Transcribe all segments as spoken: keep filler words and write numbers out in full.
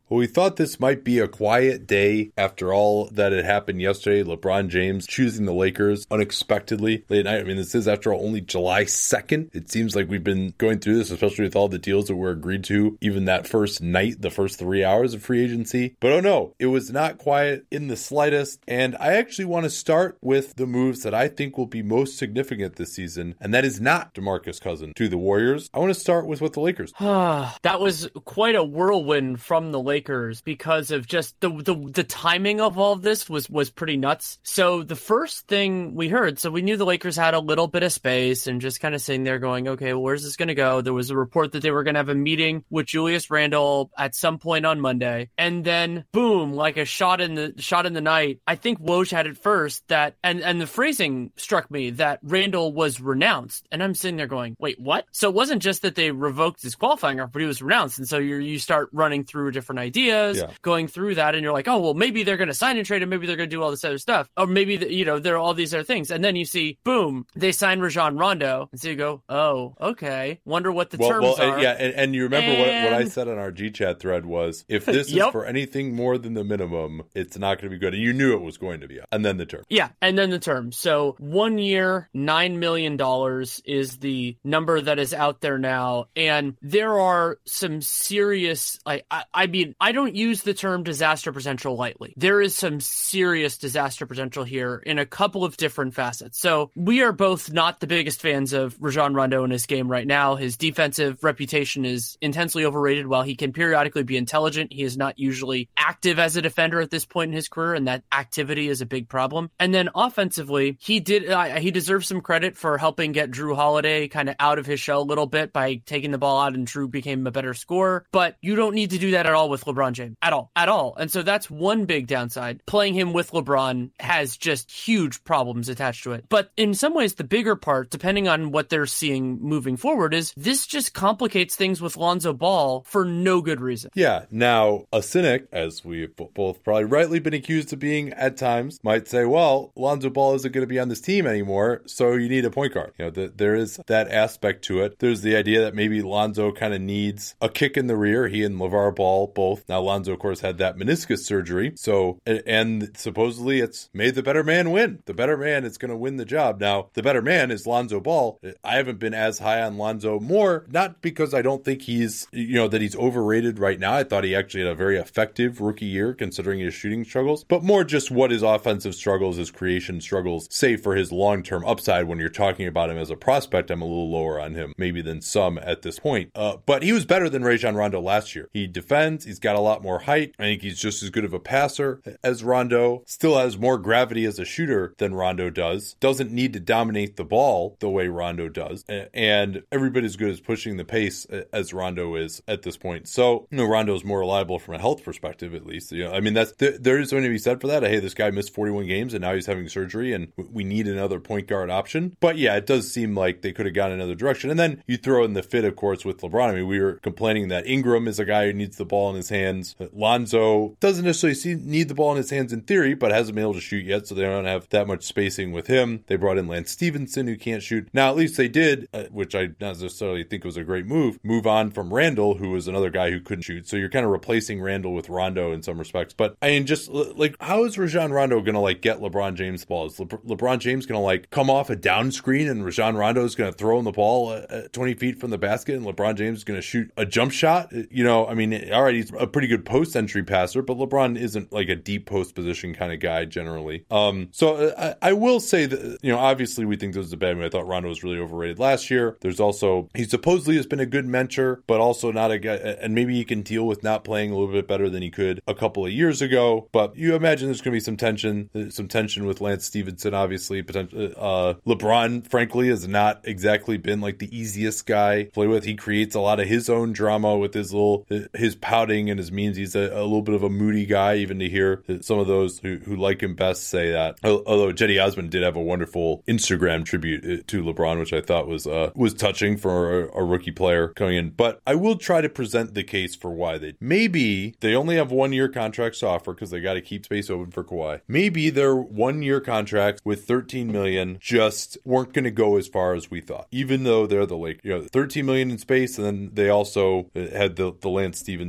Well, we thought this might be a quiet day after all that had happened yesterday. LeBron James choosing the Lakers unexpectedly late night. I mean, this is after all only July second. It seems like we've been going through this, especially with all the deals that were agreed to, even that first night, the first three hours of free agency. But oh no, it was not quiet in the slightest. And I actually want to start with the moves that I think will be most significant this season, and that is not DeMarcus Cousins to the Warriors. I want to start with what the Lakers. That was quite a whirlwind from the Lakers because of just the, the the timing of all of this was was pretty nuts. So the first thing we heard, so we knew the Lakers had a little bit of space and just kind of sitting there going, okay, well, where's this going to go? There was a report that they were going to have a meeting with Julius Randle at some point on Monday, and then boom, like a shot in the shot in the night. I think Woj had it first that, and and the phrasing struck me that Randle was renounced, and I'm sitting there going, wait, what? So it wasn't just that they revoked his qualifying offer, but he was renounced, and so you you start running through different ideas, yeah. going through that, and you're like, oh, well, maybe they're going to sign and trade, and maybe they're going to do all this other stuff, or maybe the, you know there are all these other things, and then you see, boom, they sign Rajon Rondo, and so you go, oh, okay, wonder what the well, terms well, are. Yeah, and, and you remember and... what, what I said on our G Chat thread was, if this yep. is for anything more than the minimum, it's not going to be good, and you knew it was going to be, and then the term. Yeah, and then the term. So one year, nine million dollars is the number that is out there now, and there are some serious, like, I, I mean, I don't use the term disaster potential lightly. There is some serious disaster potential here in a couple of different facets. So we are both not the biggest fans of Rajon Rondo in his game right now. His defensive reputation is intensely overrated. While he can periodically be intelligent, he is not usually active as a defender at this point in his career, and that activity is a big problem. And then offensively, he did uh, he deserves some credit for helping get Drew Holiday kind of out of his shell a little bit by taking the ball out, and Drew became a better scorer. But you don't need to do that at all with LeBron James. At all. At all. And so that's one big downside. Playing him with LeBron has just huge problems attached to it. But in some ways, the bigger part, depending on what they're seeing moving forward, is this just complicates things with Lonzo Ball for no good reason. Yeah. Now, a cynic, as we've both probably rightly been accused of being at times, might say, well, Lonzo Ball isn't going to be on this team anymore, so you need a point guard. You know, the, there is that aspect to it. There's the idea that maybe Lonzo kind of needs a kick in the rear. He and LeVar Ball both. Now, Lonzo, of course, had that meniscus surgery. So, and supposedly it's made the better man win. The better man is going to win the job. Now, the better man is Lonzo Ball. I haven't been as high on Lonzo, more not because I don't think he's, you know, that he's overrated right now. I thought he actually had a very effective rookie year considering his shooting struggles, but more just what his offensive struggles, his creation struggles say for his long-term upside. When you're talking about him as a prospect, I'm a little lower on him maybe than some at this point. Uh, but he was better than Rajon Rondo last year. He defends. He's got a lot more height. I think he's just as good of a passer as Rondo. Still has more gravity as a shooter than Rondo does. Doesn't need to dominate the ball the way Rondo does. And every bit as good as pushing the pace as Rondo is at this point. So, you know, Rondo's more reliable from a health perspective, at least. You know, I mean, that's th- there is something to be said for that. Hey, this guy missed forty-one games and now he's having surgery and we need another point guard option. But yeah, it does seem like they could have gone another direction. And then you throw in the fit, of course, with LeBron. I mean, we were complaining that Ingram is a guy who needs the ball in his hands. Lonzo doesn't necessarily see, need the ball in his hands in theory, but hasn't been able to shoot yet, so they don't have that much spacing with him. They brought in Lance Stevenson, who can't shoot. Now, at least they did, uh, which I not necessarily think was a great move, move on from Randle, who was another guy who couldn't shoot. So you're kind of replacing Randle with Rondo in some respects. But I mean, just like, how is Rajon Rondo going to like get LeBron James the ball? Is Le- LeBron James going to like come off a down screen and Rajon Rondo is going to throw him the ball at twenty feet from the basket and LeBron James is going to shoot a jump shot? You know, I mean, all right, he's a pretty good post entry passer, but LeBron isn't like a deep post position kind of guy generally. Um, so I, I will say that, you know, obviously we think this is a bad move. I thought Rondo was really overrated last year. There's also, he supposedly has been a good mentor, but also not a guy, and maybe he can deal with not playing a little bit better than he could a couple of years ago. But you imagine there's going to be some tension, some tension with Lance Stevenson, obviously. Potentially, uh, LeBron, frankly, has not exactly been like the easiest guy to play with. He creates a lot of his own drama with his little, his pouting and his memes. He's a, a little bit of a moody guy, even to hear some of those who, who like him best say that. Although Jetty Osman did have a wonderful Instagram tribute to LeBron, which I thought was uh, was touching for a, a rookie player coming in. But I will try to present the case for why they maybe they only have one year contracts to offer because they got to keep space open for Kawhi. Maybe their one year contracts with thirteen million just weren't going to go as far as we thought, even though they're the Lakers. You know, thirteen million in space, and then they also had the, the Lance Stevenson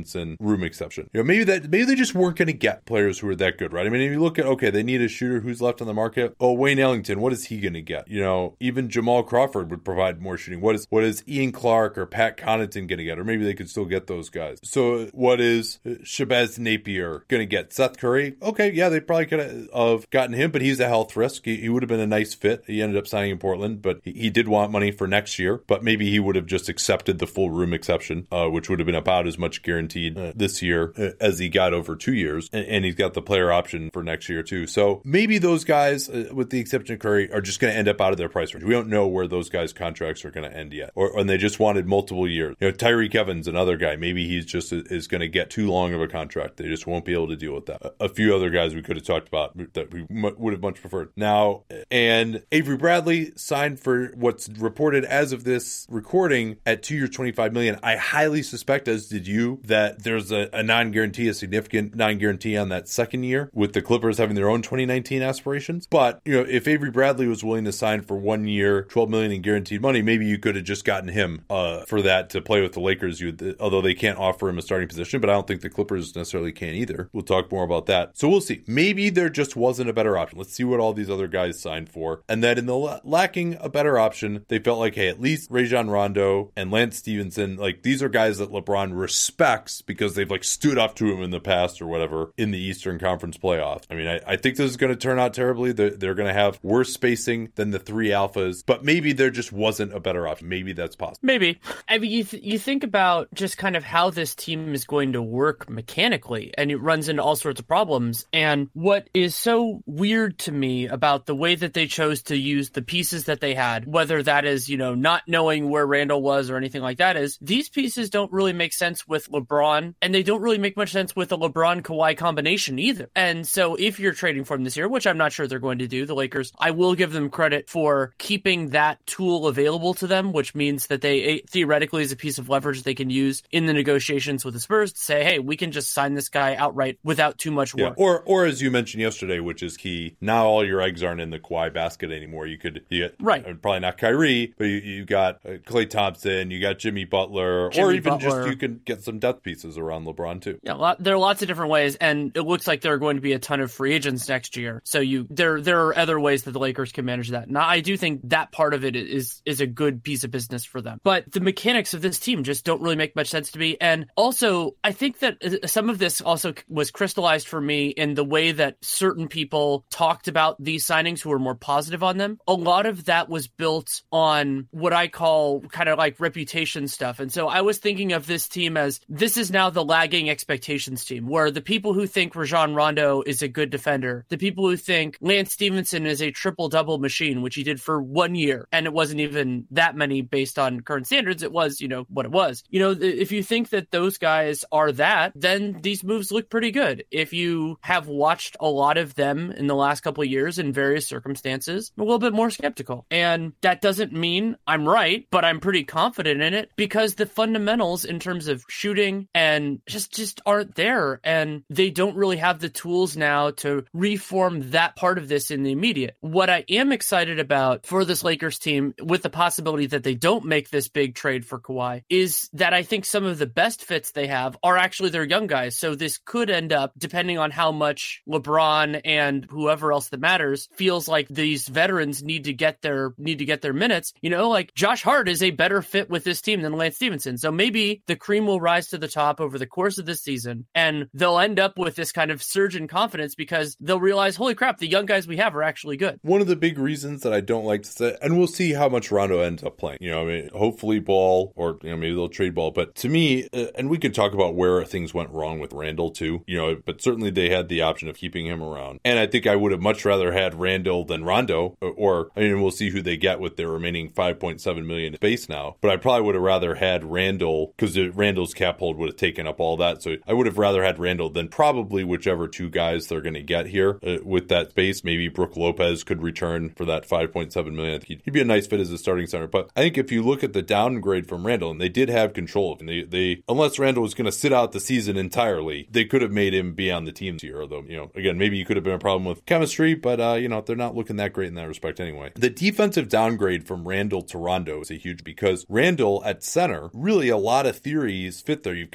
room exception. You know, maybe that maybe they just weren't going to get players who are that good, right? I mean, if you look at, okay, they need a shooter who's left on the market. Oh, Wayne Ellington, what is he going to get? You know, even Jamal Crawford would provide more shooting. What is what is Ian Clark or Pat Connaughton going to get? Or maybe they could still get those guys. So what is Shabazz Napier going to get? Seth Curry? Okay, yeah, they probably could have gotten him, but he's a health risk. He, he would have been a nice fit. He ended up signing in Portland, but he, he did want money for next year. But maybe he would have just accepted the full room exception, uh, which would have been about as much guaranteed uh, this year uh, as he got over two years. And, and he's got the player option for next year too. So maybe those guys, uh, with the exception of Curry, are just going to end up out of their price range. We don't know where those guys' contracts are going to end yet. Or and they just wanted multiple years. You know, Tyreek Evans, another guy, maybe he's just is going to get too long of a contract. They just won't be able to deal with that. A, a few other guys we could have talked about that we m- would have much preferred. Now, and Avery Bradley signed for what's reported as of this recording at two years, twenty-five million dollars. I highly suspect, as did you, that there's a, a non-guarantee, a significant non-guarantee on that second year, with the Clippers having their own twenty nineteen aspirations. But, you know, if Avery Bradley was willing to sign for one year, twelve million dollars in guaranteed money, maybe you could have just gotten him uh, for that to play with the Lakers. You, although they can't offer him a starting position, but I don't think the Clippers necessarily can either. We'll talk more about that. So we'll see. Maybe there just wasn't a better option. Let's see what all these other guys signed for. And that in the la- lacking a better option, they felt like, hey, at least Rajon Rondo and Lance Stevenson, like these are guys that LeBron respects because they've like stood up to him in the past or whatever in the Eastern Conference playoffs. I mean, I, I think this is going to turn out terribly. They're, they're going to have worse spacing than the three alphas, but maybe there just wasn't a better option. Maybe that's possible. Maybe. I mean, you, th- you think about just kind of how this team is going to work mechanically, and it runs into all sorts of problems. And what is so weird to me about the way that they chose to use the pieces that they had, whether that is, you know, not knowing where Randall was or anything like that, is these pieces don't really make sense with LeBron, and they don't really make much sense with a LeBron-Kawhi combination either. And so if you're trading for him this year, which I'm not sure they're going to do, the Lakers, I will give them credit for keeping that tool available to them, which means that they theoretically is a piece of leverage they can use in the negotiations with the Spurs to say, hey, we can just sign this guy outright without too much work. Yeah. Or, or as you mentioned yesterday, which is key, now all your eggs aren't in the Kawhi basket anymore. You could, you get, right. uh, probably not Kyrie, but you, you got uh, Klay Thompson, you got Jimmy Butler, Jimmy or even Butler. just you can get some depth pieces around LeBron too. Yeah, lot, there are lots of different ways, and it looks like there are going to be a ton of free agents next year. So you there there are other ways that the Lakers can manage that. Now, I do think that part of it is is a good piece of business for them. But the mechanics of this team just don't really make much sense to me. And also, I think that some of this also was crystallized for me in the way that certain people talked about these signings who were more positive on them. A lot of that was built on what I call kind of like reputation stuff. And so I was thinking of this team as this is now the lagging expectations team, where the people who think Rajon Rondo is a good defender, the people who think Lance Stevenson is a triple-double machine, which he did for one year, and it wasn't even that many based on current standards. It was, you know, what it was. You know, if you think that those guys are that, then these moves look pretty good. If you have watched a lot of them in the last couple of years in various circumstances, I'm a little bit more skeptical. And that doesn't mean I'm right, but I'm pretty confident in it because the fundamentals in terms of shooting and just, just aren't there. And they don't really have the tools now to reform that part of this in the immediate. What I am excited about for this Lakers team, with the possibility that they don't make this big trade for Kawhi, is that I think some of the best fits they have are actually their young guys. So this could end up, depending on how much LeBron and whoever else that matters feels like these veterans need to get their need to get their minutes. You know, like Josh Hart is a better fit with this team than Lance Stevenson. So maybe the cream will rise to the top over the course of this season, and they'll end up with this kind of surge in confidence because they'll realize, holy crap, the young guys we have are actually good. One of the big reasons that I don't like to say, and we'll see how much Rondo ends up playing. You know, I mean, hopefully Ball, or you know, maybe they'll trade Ball. But to me, uh, and we could talk about where things went wrong with Randall too. You know, but certainly they had the option of keeping him around, and I think I would have much rather had Randall than Rondo. Or, or I mean, we'll see who they get with their remaining five point seven million space now. But I probably would have rather had Randall because Randall's cap hold would have taken up all that. So I would have rather had Randall than probably whichever two guys they're going to get here uh, with that space. Maybe Brook Lopez could return for that five point seven million. I think he'd, he'd be a nice fit as a starting center. But I think if you look at the downgrade from Randall, and they did have control of him, they, they unless Randall was going to sit out the season entirely, they could have made him be on the team here. Although, you know, again, maybe you could have been a problem with chemistry, but uh, you know, they're not looking that great in that respect anyway. The defensive downgrade from Randall to Rondo is a huge, because Randall at center, really a lot of theories fit there. You've got Ball,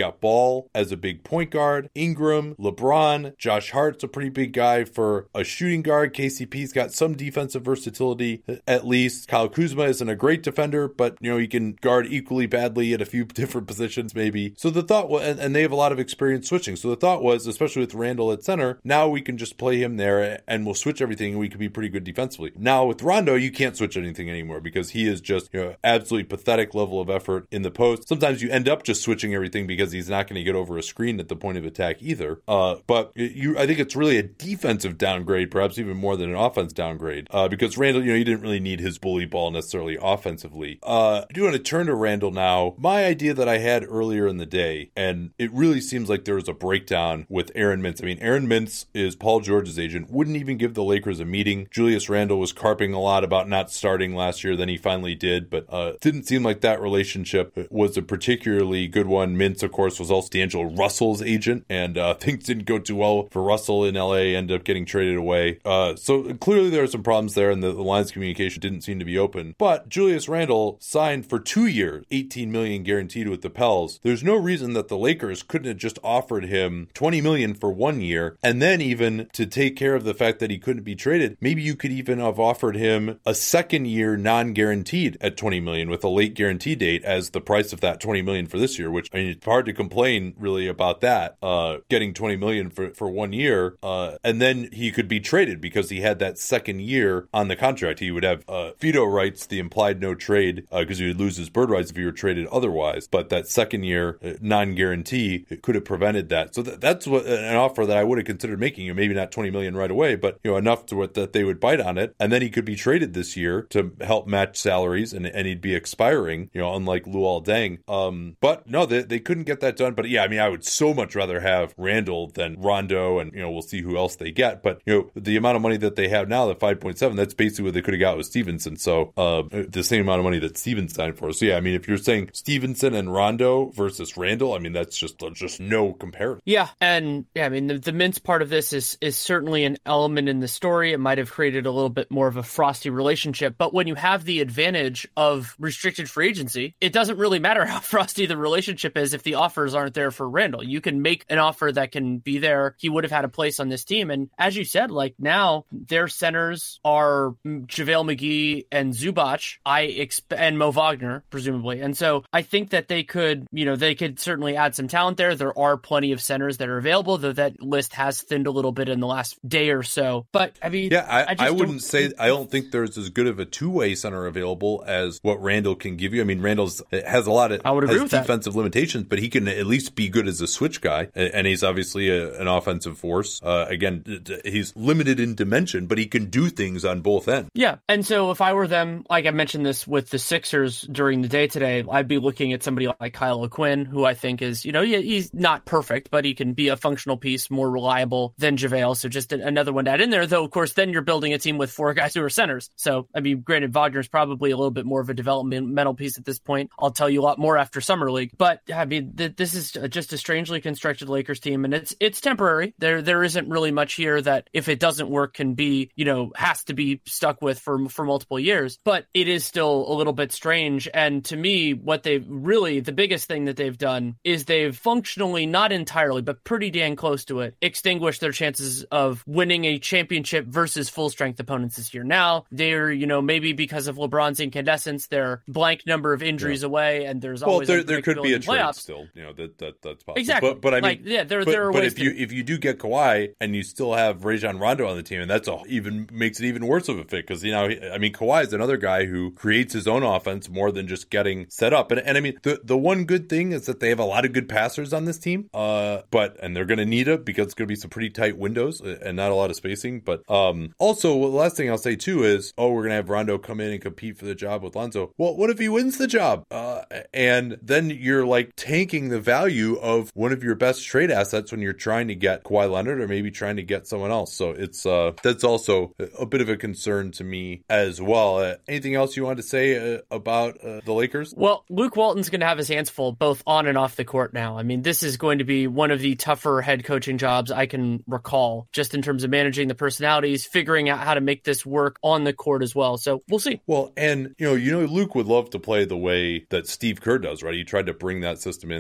Wall as a big point guard, Ingram, LeBron, Josh Hart's a pretty big guy for a shooting guard. K C P's got some defensive versatility, at least. Kyle Kuzma isn't a great defender, but, you know, he can guard equally badly at a few different positions, maybe. So the thought was, and, and they have a lot of experience switching. So the thought was, especially with Randall at center, now we can just play him there and we'll switch everything and we can be pretty good defensively. Now with Rondo, you can't switch anything anymore because he is just, you know, absolutely pathetic level of effort in the post. Sometimes you end up just switching everything because he's not going to get over a screen at the point of attack either. Uh, but you, I think it's really a defensive downgrade, perhaps even more than an offense downgrade, uh, because Randall, you know, you didn't really need his bully ball necessarily offensively. Uh, I do want to turn to Randall now. My idea that I had earlier in the day, and it really seems like there was a breakdown with Aaron Mintz. I mean, Aaron Mintz is Paul George's agent, wouldn't even give the Lakers a meeting. Julius Randle was carping a lot about not starting last year, then he finally did, but uh, didn't seem like that relationship was a particularly good one. Mintz, of course, was also D'Angelo Russell's agent, and uh, things didn't go too well for Russell in L A, ended up getting traded away. Uh, so clearly there are some problems there, and the, the lines of communication didn't seem to be open. But Julius Randle signed for two years, eighteen million dollars guaranteed with the Pels. There's no reason that the Lakers couldn't have just offered him twenty million dollars for one year, and then even to take care of the fact that he couldn't be traded, maybe you could even have offered him a second year non-guaranteed at twenty million dollars with a late guarantee date as the price of that twenty million dollars for this year, which, I mean, it's hard to complain really about that, uh, getting twenty million dollars for, for one year, uh, and then he could be traded because he had that second year on the contract. He would have uh, veto rights, the implied no trade, because uh, he would lose his bird rights if he were traded otherwise, but that second year uh, non-guarantee could have prevented that. So th- that's what an offer that I would have considered making, you know, maybe not twenty million dollars right away, but, you know, enough to what that they would bite on it, and then he could be traded this year to help match salaries, and, and he'd be expiring, you know, unlike Luol Deng. Um, but no, they, they couldn't get that done. But yeah, I mean, I would so much rather have Randall than Rondo, and, you know, we'll see who else they get. But, you know, the amount of money that they have now, the five point seven, that's basically what they could have got with Stevenson. So uh, the same amount of money that Stevenson signed for. So yeah, I mean, if you're saying Stevenson and Rondo versus Randall, I mean, that's just just no comparison. Yeah, and yeah, I mean, the, the Mintz part of this is is certainly an element in the story. It might have created a little bit more of a frosty relationship, but when you have the advantage of restricted free agency, it doesn't really matter how frosty the relationship is if the offers aren't there for Randall. You can make an offer that can be there. He would have had a place on this team, and as you said, like now their centers are JaVale McGee and Zubac, I exp- and Mo Wagner, presumably, and so I think that they could, you know, they could certainly add some talent there. There are plenty of centers that are available, though that list has thinned a little bit in the last day or so. But I mean, yeah, I, I, just I wouldn't say, I don't think there's as good of a two-way center available as what Randall can give you. I mean, Randall's has a lot of I would agree has with defensive that. limitations, but he can at least be good as a switch guy, and he's obviously a, an offensive force. Uh, again, he's limited in dimension, but he can do things on both ends. Yeah, and so if I were them, like I mentioned this with the Sixers during the day today, I'd be looking at somebody like Kyle O'Quinn, who I think is, you know, he's not perfect, but he can be a functional piece, more reliable than JaVale. So just another one to add in there, though, of course, then you're building a team with four guys who are centers. So, I mean, granted, Wagner's probably a little bit more of a developmental piece at this point. I'll tell you a lot more after Summer League. But, I mean, th- this is just a strangely constructed Lakers team, and it's it's temporary. There There isn't really much here that, if it doesn't work, can be, you know, has to be stuck with for, for multiple years. But it is still a little bit strange. And to me, what they've really, the biggest thing that they've done is they've functionally, not entirely, but pretty dang close to it, extinguished their chances of winning a championship versus full strength opponents this year. Now, they're, you know, maybe because of LeBron's incandescence, they're blank number of injuries yeah. away, and there's well, always there, there could be a trade playoffs. Still, you know, that, that that's possible. Exactly. But, but I mean, like, yeah, there, but, there are but ways if to... you if you do get Kawhi and you still have Rajon Rondo on the team, and that's a, even makes it even worse of a fit, because, you know, I mean, Kawhi is another guy who creates his own offense more than just getting set up. And, and I mean, the, the one good thing is that they have a lot of good passers on this team, uh, but and they're going to need it because it's going to be some pretty tight windows and not a lot of spacing. But um, also, the last thing I'll say too is, oh, we're going to have Rondo come in and compete for the job with Lonzo. Well, what if he wins the job? Uh, and then you're like tanking the value of one of your best trade assets when you're trying to get Kawhi Leonard or maybe trying to get someone else. So it's uh, that's also a bit of a concern to me as well. Uh, anything else you wanted to say uh, about uh, the Lakers? Well, Luke Walton's going to have his hands full both on and off the court now. I mean, this is going to be one of the tougher head coaching jobs I can recall, just in terms of managing the personalities, figuring out how to make this work on the court as well. So we'll see. Well, and, you know, you know, Luke would love to play the way that Steve Kerr does, right? He tried to bring that system in. They, they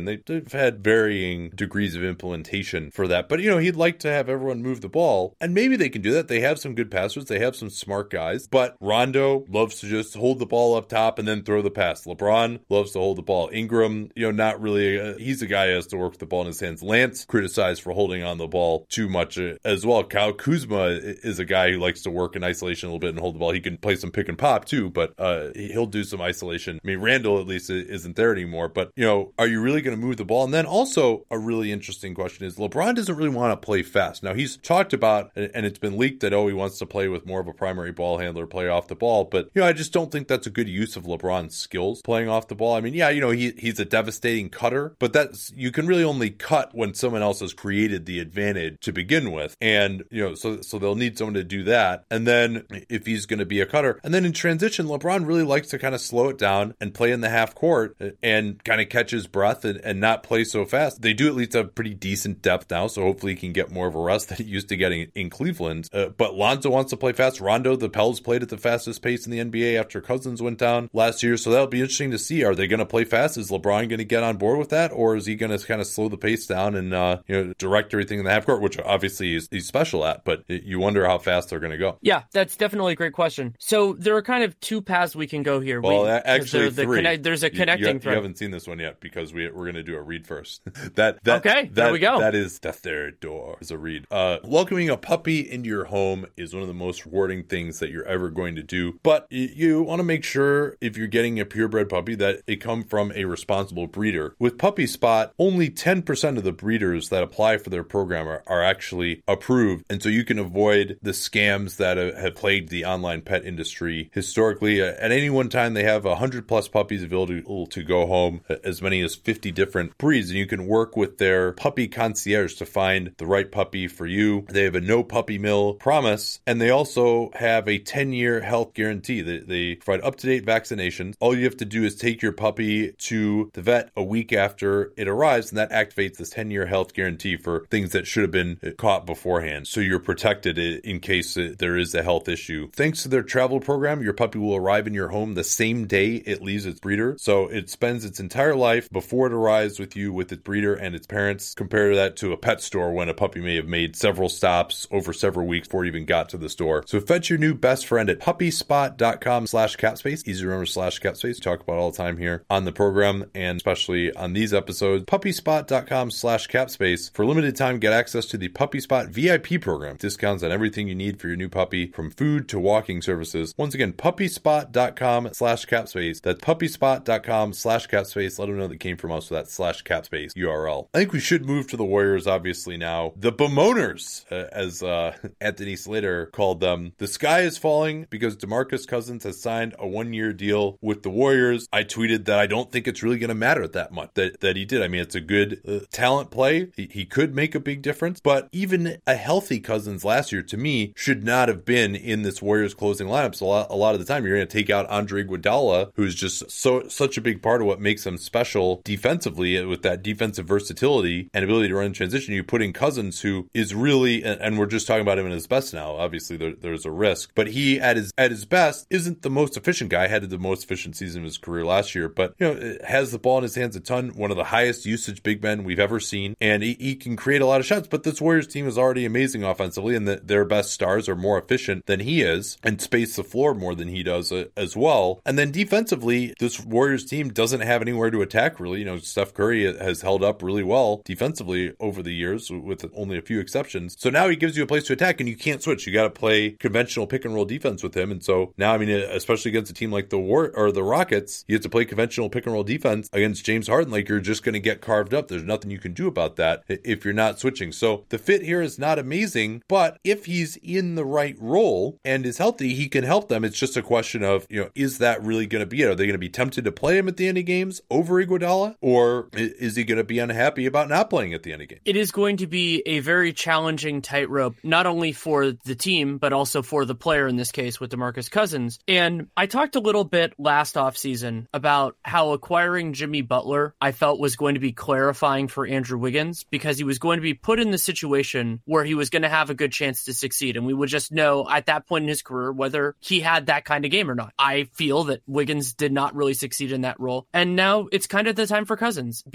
they've had varying degrees of implementation for that. But, you know, he'd like to have everyone move the ball. And maybe they can do that. They have some good passers. They have some smart guys. But Rondo loves to just hold the ball up top and then throw the pass. LeBron loves to hold the ball. Ingram, you know, not really. Uh, he's a guy who has to work with the ball in his hands. Lance criticized for holding on the ball too much uh, as well. Kyle Kuzma is a guy who likes to work in isolation a little bit and hold the ball. He can play some pick and pop too, but uh, he'll do some isolation. I mean, Randall at least isn't there anymore. But, you know, are you really going to move the ball? And then also a really interesting question is LeBron doesn't really want to play fast. Now, he's talked about, and it's been leaked that, oh, he wants to play with more of a primary ball handler, play off the ball. But, you know, I just don't think that's a good use of LeBron's skills playing off the ball. I mean, yeah, you know, he he's a devastating cutter, but that's, you can really only cut when someone else has created the advantage to begin with. And, you know, so, so they'll need someone to do that. And then if he's going to be a cutter, and then in transition, LeBron really likes to kind of slow it down and play in the half court and kind of catch his breath and, and not play so fast. They do at least have pretty decent depth now, so hopefully he can get more of a rest that he used to getting in Cleveland. Uh, but Lonzo wants to play fast. Rondo, the Pels played at the fastest pace in the N B A after Cousins went down last year, so that'll be interesting to see. Are they going to play fast? Is LeBron going to get on board with that, or is he going to kind of slow the pace down and uh, you know, direct everything in the half court, which obviously he's, he's special at, but you wonder how fast they're going to go. Yeah, that's definitely a great question. So there are kind of two paths we can go here. Well, we, actually, the, three. Connect, there's a connecting you, you, thread. You haven't seen this one yet because we, we're going to do a read first. that, that Okay, that, there we go. That is the third door is a read. Uh, welcoming a puppy into your home is one of the most rewarding things that you're ever going to do. But you, you want to make sure if you're getting a purebred puppy that it come from a responsible breeder. With Puppy Spot, only ten percent of the breeders that apply for their program are, are actually approved. And so you can avoid the scams that uh, have plagued the online pet industry historically. Uh, at any one time, they have one hundred plus puppies available to go home, uh, as many as fifty different breeds. And you can work with their puppy concierge to find the right puppy for you. They have a no puppy mill promise, and they also have a ten-year health guarantee. They, they provide up-to-date vaccinations. All you have to do is take your puppy to the vet a week after it arrives, and that activates this ten-year health guarantee for things that should have been caught beforehand. So you're protected in case there is a health issue. Thanks to their travel program, your puppy will arrive in your home the same day it leaves its breeder. So it spends its entire life before it arrives with you with its breeder and its parents. Compare that to a pet store when a puppy may have made several stops over several weeks before it even got to the store. So fetch your new best friend at puppyspot.com slash capspace. Easy to remember slash capspace. We talk about all the time here on the program and especially on these episodes. Puppyspot.com slash capspace. For limited time, get access to the Puppy Spot V I P program. Discounts on everything you need for your new puppy, from food to walking services. Once again, puppyspot.com slash capspace. That's puppyspot.com slash capspace. Let them know that came from us with that slash capspace U R L. I think we should move to the Warriors, obviously, now. The Bemoners, uh, as uh, Anthony Slater called them. The sky is falling because DeMarcus Cousins has signed a one-year deal with the Warriors. I tweeted that I don't think it's really going to matter that much that, that he did. I mean, it's a good uh, talent play. He, he could make a big difference, but even a healthy Cousins last year, to me, should not have been in this Warriors closing lineup. So a lot, a lot of the time, you're going to take out Andre Iguodala, who's just so such a big part of what makes him special defensively with that defensive versatility and ability to run in transition. You put in Cousins, who is really, and, and we're just talking about him at his best now. Obviously, there, there's a risk, but he at his at his best isn't the most efficient guy. Had the most efficient season of his career last year, but you know, has the ball in his hands a ton. One of the highest usage big men we've ever seen, and he, he can create a lot of shots. But this Warriors team is already amazing offensively, and the, their best stars are more efficient than he is and space the floor more than he does uh, as well. And then defensively, this Warriors team doesn't have anywhere to attack really. You know, Steph Curry has held up really well defensively over the years with only a few exceptions. So now he gives you a place to attack, and you can't switch. You got to play conventional pick and roll defense with him. And so now, I mean, especially against a team like the War or the Rockets, you have to play conventional pick and roll defense against James Harden. Like, you're just going to get carved up. There's nothing you can do about that if you're not switching. So the fit here is not amazing, but if he's in the right role and is healthy, he can help them. It's just a question of, you know, is that really going to be it? Are they going to be tempted to play him at the end of games over Iguodala, or is he going to be unhappy about not playing at the end of games? It is going to be a very challenging tightrope, not only for the team, but also for the player in this case with DeMarcus Cousins. And I talked a little bit last offseason about how acquiring Jimmy Butler I felt was going to be clarifying for Andrew Wiggins, because he was going to be put in the situation where he was going to have a good chance to succeed. And we would just know at that point in his career whether he had that kind of game or not. I feel that Wiggins did not really succeed in that role. And now it's kind of the time for Cousins,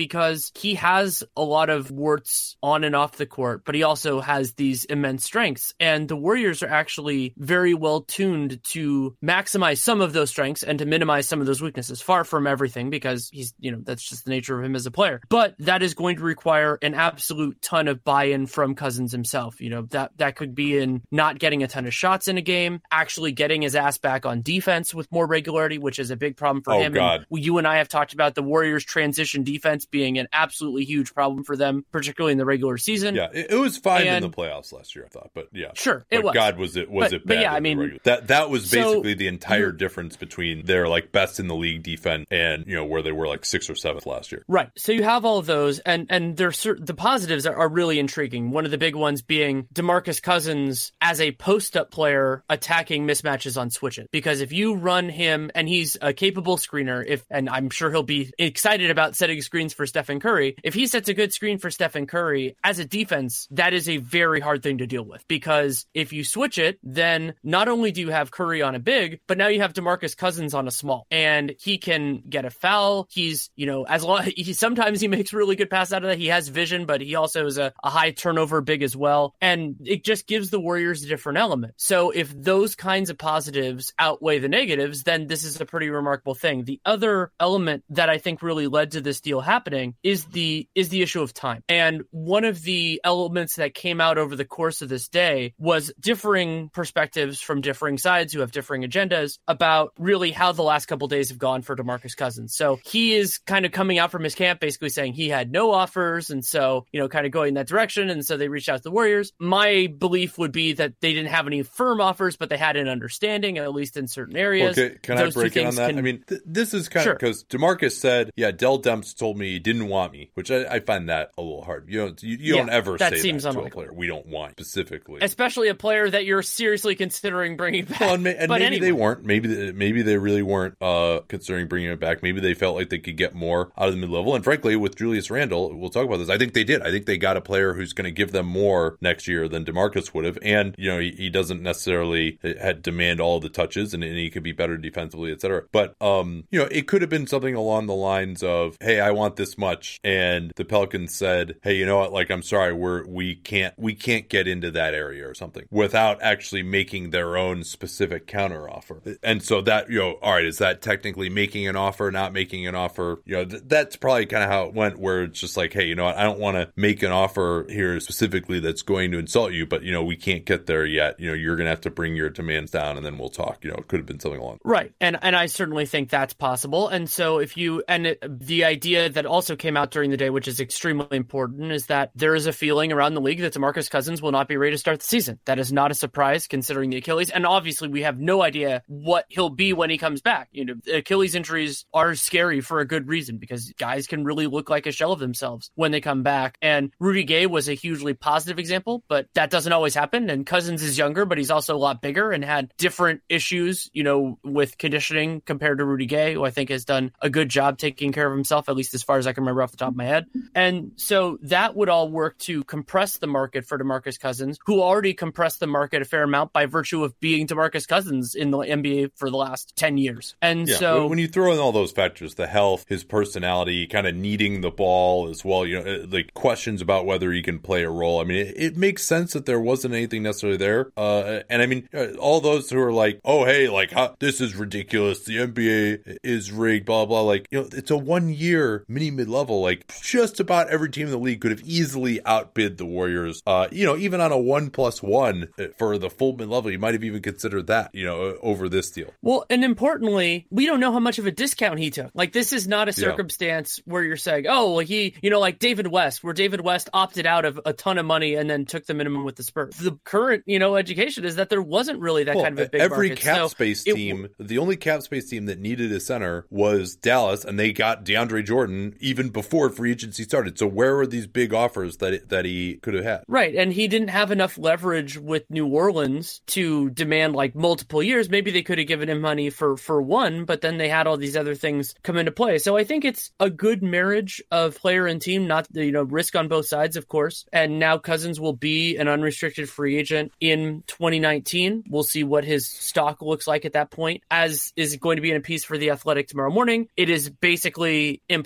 because he has a lot of warts on and off the court, but he also has these immense strengths. And the Warriors are actually very well tuned to maximize some of those strengths and to minimize some of those weaknesses. Far from everything, because he's, you know, that's just the nature of him as a player. But that is going to require an absolute ton of buy-in from Cousins himself. You know, that, that could be in not getting a ton of shots in a game, actually getting his ass back on defense with more regularity, which is a big problem for oh, him. God. And you and I have talked about the Warriors' transition defense being an absolutely huge problem for them, particularly in the regular season. Yeah, it, it was fine and, in the playoffs last year, I thought. But yeah, sure, but it was. God, was it was but, it bad? But yeah, I mean, that that was basically so, the entire difference between their like best in the league defense and, you know, where they were like sixth or seventh last year. Right. So you have all of those, and and there's the positives are, are really intriguing. One of the big ones being DeMarcus Cousins as a post-up player attacking mismatches on switch it. Because if you run him, and he's a capable screener, if and I'm sure he'll be excited about setting screens for Stephen Curry. If he sets a good screen for Stephen Curry as a defense, that is a very hard thing to deal with. Because if you switch it, then not only do you have Curry on a big, but now you have DeMarcus Cousins on a small, and he can get a foul. He's, you know, as long he sometimes he makes really good passes out of that. He has vision, but he also is a, a high turnover big as well. And it just gives the Warriors a different element. So if those kinds of positives outweigh the negatives, then this is a pretty remarkable thing. The other element that I think really led to this deal happening is the is the issue of time. And one of the elements that came out over the course of this day was differing perspectives from differing sides who have differing agendas about really how the last couple days have gone for DeMarcus Cousins. So he is kind of coming out from his camp basically saying he had no offers, and so, you know, kind of going in that direction, and so they reached out to the Warriors. My belief would be that they didn't have any firm offers, but they had an understanding, at least in certain areas. Okay, can Those I break in on that? can... I mean, th- this is kind sure. of because DeMarcus said, yeah, Dell Demps told me he didn't want me, which I, I find that a little hard. You don't, you, you yeah, don't ever that say seems that to unlikely. a player. We don't want specifically. Especially a player that you're seriously considering bringing back. Well, and, ma- and but maybe anyway. they weren't. Maybe maybe they really weren't uh, considering bringing it back. Maybe they felt like they could get more out of the mid-level. And frankly, with Julius Randle, we'll talk about this, I think they did. I think they got a player who's going to give them more next year than DeMarcus would have. And, you know, he, he doesn't necessarily had demand all of the touches, and, and he could be better defensively, et cetera. But, um, you know, it could have been something along the lines of, hey, I want this much. And the Pelicans said, hey, you know what? Like, I'm sorry, we're, we can't, we can't get into that area or something without actually making their own specific counter offer. And so that, you know, all right, is that technically making an offer, not making an offer? You know, th- that's probably kind of how it went, where it's just like, hey, you know what? I don't want to make an offer here specifically that's going to insult you, but, you know, we can't get there yet. You know, you're going to have to bring your demands down and then we'll talk. You know, it could have been something along. Right. And and I certainly think that's possible. And so if you, and it, the idea that also came out during the day, which is extremely important, is that there is a feeling around the league that DeMarcus Cousins will not be ready to start the season. That is not a surprise considering the Achilles. And obviously we have no idea what he'll be when he comes back. You know, Achilles injuries are scary for a good reason, because guys can really look like a shell of themselves when they come back. And Rudy Gay was a hugely positive example, but that doesn't always happen. And Cousins is younger, but he's also a lot bigger and had different issues, you know, with conditioning compared to Rudy Gay, who I think has done a good job taking care of himself, at least as far as I can remember off the top of my head. And so that would all work to compress the market for DeMarcus Cousins, who already compressed the market a fair amount by virtue of being DeMarcus Cousins in the N B A for the last ten years. And yeah, so when you throw in all those factors, the health, his personality, kind of needing the ball as well, you know, like questions about whether he can play a role. I mean, it, it makes sense that there wasn't anything necessarily there. Uh, and I mean, all those who are like, oh, hey, like, how, this is ridiculous. The N B A is rigged, blah, blah. Like, you know, it's a one year mini mid level. Like, just about every team in the league could have easily outbid the Warriors. Uh, you know, even on a one plus one for the full mid level, you might have even considered that, you know, over this deal. Well, and importantly, we don't know how much of a discount he took. Like, this is not a circumstance yeah. where you're saying, oh, well, he, you know, like David West, where David West opted out of a ton of money and then took the minimum with the Spurs. The current, you know, education is that there wasn't really that well, kind of a big every market. cap so space it, team, the only cap space team that needed a center was Dallas, and they got DeAndre Jordan even before free agency started. So where were these big offers that it, that he could have had? Right, and he didn't have enough leverage with New Orleans to demand like multiple years. Maybe they could have given him money for for one, but then they had all these other things come into play. So I think it's a good marriage of player and team, not, you know, risk on both sides, of course. And now Cousins will be an unrestricted free agent in twenty nineteen. We'll see what his stock looks like at that point. As is going to be in a piece for The Athletic tomorrow morning, it is basically impossible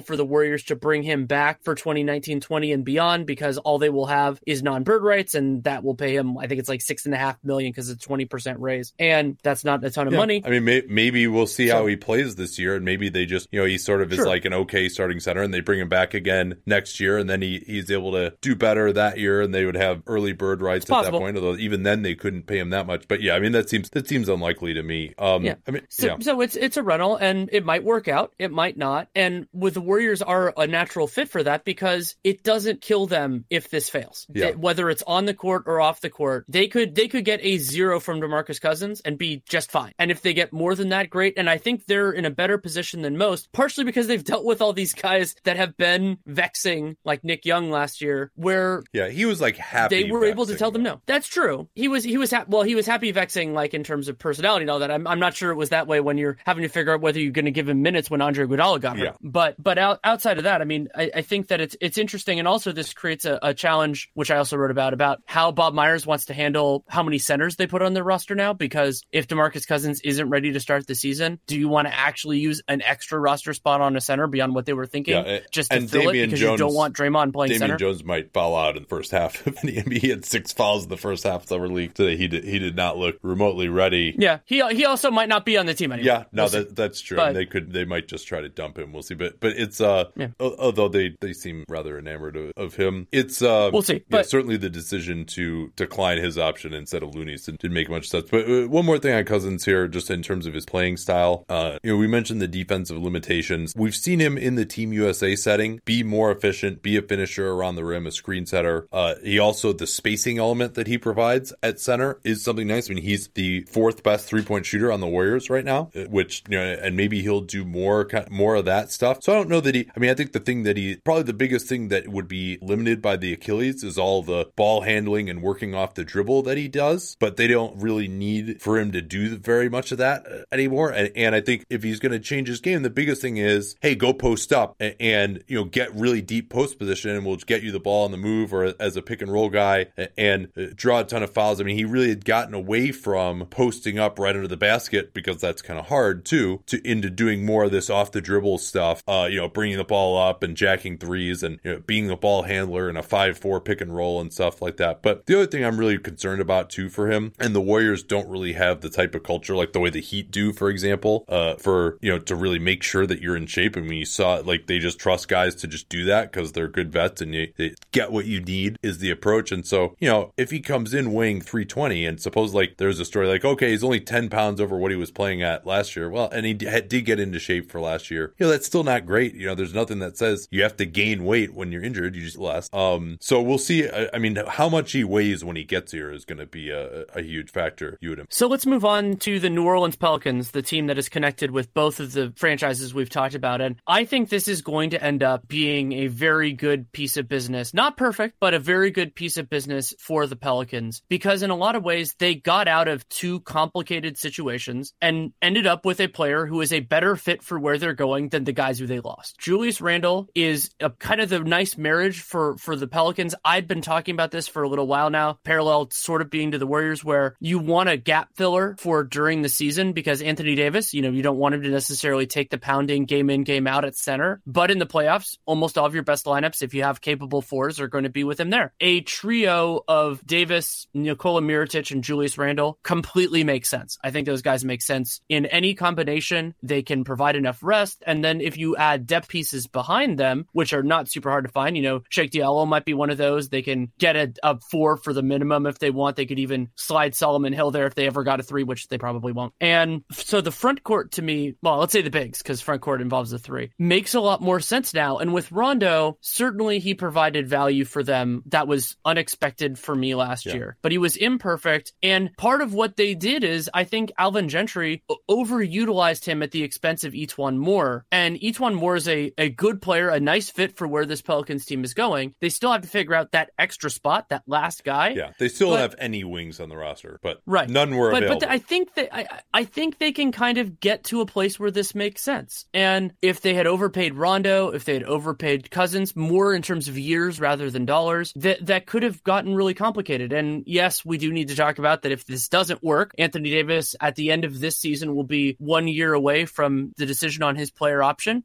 for the Warriors to bring him back for twenty nineteen twenty and beyond, because all they will have is non-bird rights, and that will pay him, I think it's like six and a half million because it's a twenty percent raise. And that's not a ton of yeah. money. I mean, may- maybe we'll see so, how he plays this year, and maybe they just, you know, he sort of is sure. like an okay starting center, and they bring him back again next year, and then he, he's able to do better that year, and they would have early bird rights at that point, although even then they couldn't pay him that much. But yeah, I mean, that seems that seems unlikely to me. Um, yeah. I mean, so, yeah. so it's it's a rental, and it might work out, it might not. And with the Warriors are a natural fit for that because it doesn't kill them if this fails. Yeah. It, whether it's on the court or off the court, they could they could get a zero from DeMarcus Cousins and be just fine. And if they get more than that, great. And I think they're in a better position than most, partially because they've dealt with all these guys that have been vexing, like Nick Young last year, where yeah, he was like happy. They were vexing, able to tell them no. That's true. He was he was ha- well, he was happy vexing, like in terms of personality and all that. I'm I'm not sure it was that way when you're having to figure out whether you're going to give him minutes when Andre Iguodala got hurt. Yeah. But but out, outside of that, I mean, I, I think that it's it's interesting, and also this creates a, a challenge, which I also wrote about about how Bob Myers wants to handle how many centers they put on their roster now. Because if DeMarcus Cousins isn't ready to start the season, do you want to actually use an extra roster spot on a center beyond what they were thinking, yeah, just to and fill Damian it because Jones, you don't want Draymond playing Damian center? Jones might foul out in the first half of the N B A. He had six fouls in the first half of Summer League today. He did he did not look remotely ready. Yeah, he he also might not be on the team anymore. Yeah, no, we'll that, that's true. But, and they could they might just try to dump him. We'll see. But but it's uh, yeah. although they, they seem rather enamored of, of him, it's uh, we'll see. Yeah, but certainly the decision to decline his option instead of Looney's didn't make much sense. But uh, one more thing on Cousins here, just in terms of his playing style. Uh, you know, we mentioned the defensive limitations. We've seen him in the Team U S A setting be more efficient, be a finisher around the rim, a screen setter. Uh, he also the spacing element that he provides at center is something nice. I mean, he's the fourth best three point shooter on the Warriors right now, which, you know, and maybe he'll do more more of that stuff. So I don't know that he, I mean, I think the thing that he, probably the biggest thing that would be limited by the Achilles is all the ball handling and working off the dribble that he does, but they don't really need for him to do very much of that anymore. And, and I think if he's going to change his game, the biggest thing is, hey, go post up and, and, you know, get really deep post position and we'll get you the ball on the move or as a pick and roll guy and draw a ton of fouls. I mean, he really had gotten away from posting up right under the basket because that's kind of hard too, to into doing more of this off the dribble stuff, uh, you know, bringing the ball up and jacking threes and, you know, being a ball handler and a five four pick and roll and stuff like that. But the other thing I'm really concerned about too for him, and the Warriors don't really have the type of culture like the way the Heat do, for example, uh, for, you know, to really make sure that you're in shape. I mean, you saw it, like they just trust guys to just do that because they're good vets and you, they get what you need is the approach. And so, you know, if he comes in weighing three twenty and suppose like there's a story like, okay, he's only ten pounds over what he was playing at last year. Well, and he d- did get into shape for last year. You know, that's still not great. You know, there's nothing that says you have to gain weight when you're injured. You just less. Um, so we'll see. I, I mean, how much he weighs when he gets here is going to be a, a huge factor. You would. So let's move on to the New Orleans Pelicans, the team that is connected with both of the franchises we've talked about. And I think this is going to end up being a very good piece of business. Not perfect, but a very good piece of business for the Pelicans, because in a lot of ways, they got out of two complicated situations and ended up with a player who is a better fit for where they're going than the guys who they lost. Julius Randle is a kind of the nice marriage for, for the Pelicans. I've been talking about this for a little while now, parallel sort of being to the Warriors, where you want a gap filler for during the season because Anthony Davis, you know, you don't want him to necessarily take the pounding game in, game out at center. But in the playoffs, almost all of your best lineups, if you have capable fours, are going to be with him there. A trio of Davis, Nikola Mirotic, and Julius Randle completely makes sense. I think those guys make sense in any combination. They can provide enough rest. And then if you add depth pieces behind them, which are not super hard to find, you know, Sheikh Diallo might be one of those. They can get a, a four for the minimum if they want. They could even slide Solomon Hill there if they ever got a three, which they probably won't. And so the front court to me, well, let's say the bigs, because front court involves the three, makes a lot more sense now. And with Rondo, certainly he provided value for them that was unexpected for me last yeah. year, but he was imperfect. And part of what they did is I think Alvin Gentry overutilized him at the expense of Etuan Moore. And Etuan Moore is a, a good player, a nice fit for where this Pelicans team is going. They still have to figure out that extra spot, that last guy. Yeah, they still but, don't have any wings on the roster, but right. none were but, available. But I think that I, I think they can kind of get to a place where this makes sense. And if they had overpaid Rondo, if they had overpaid Cousins more in terms of years rather than dollars, that that could have gotten really complicated. And yes, we do need to talk about that. If this doesn't work, Anthony Davis at the end of this season will be one year away from the decision on his player option. He will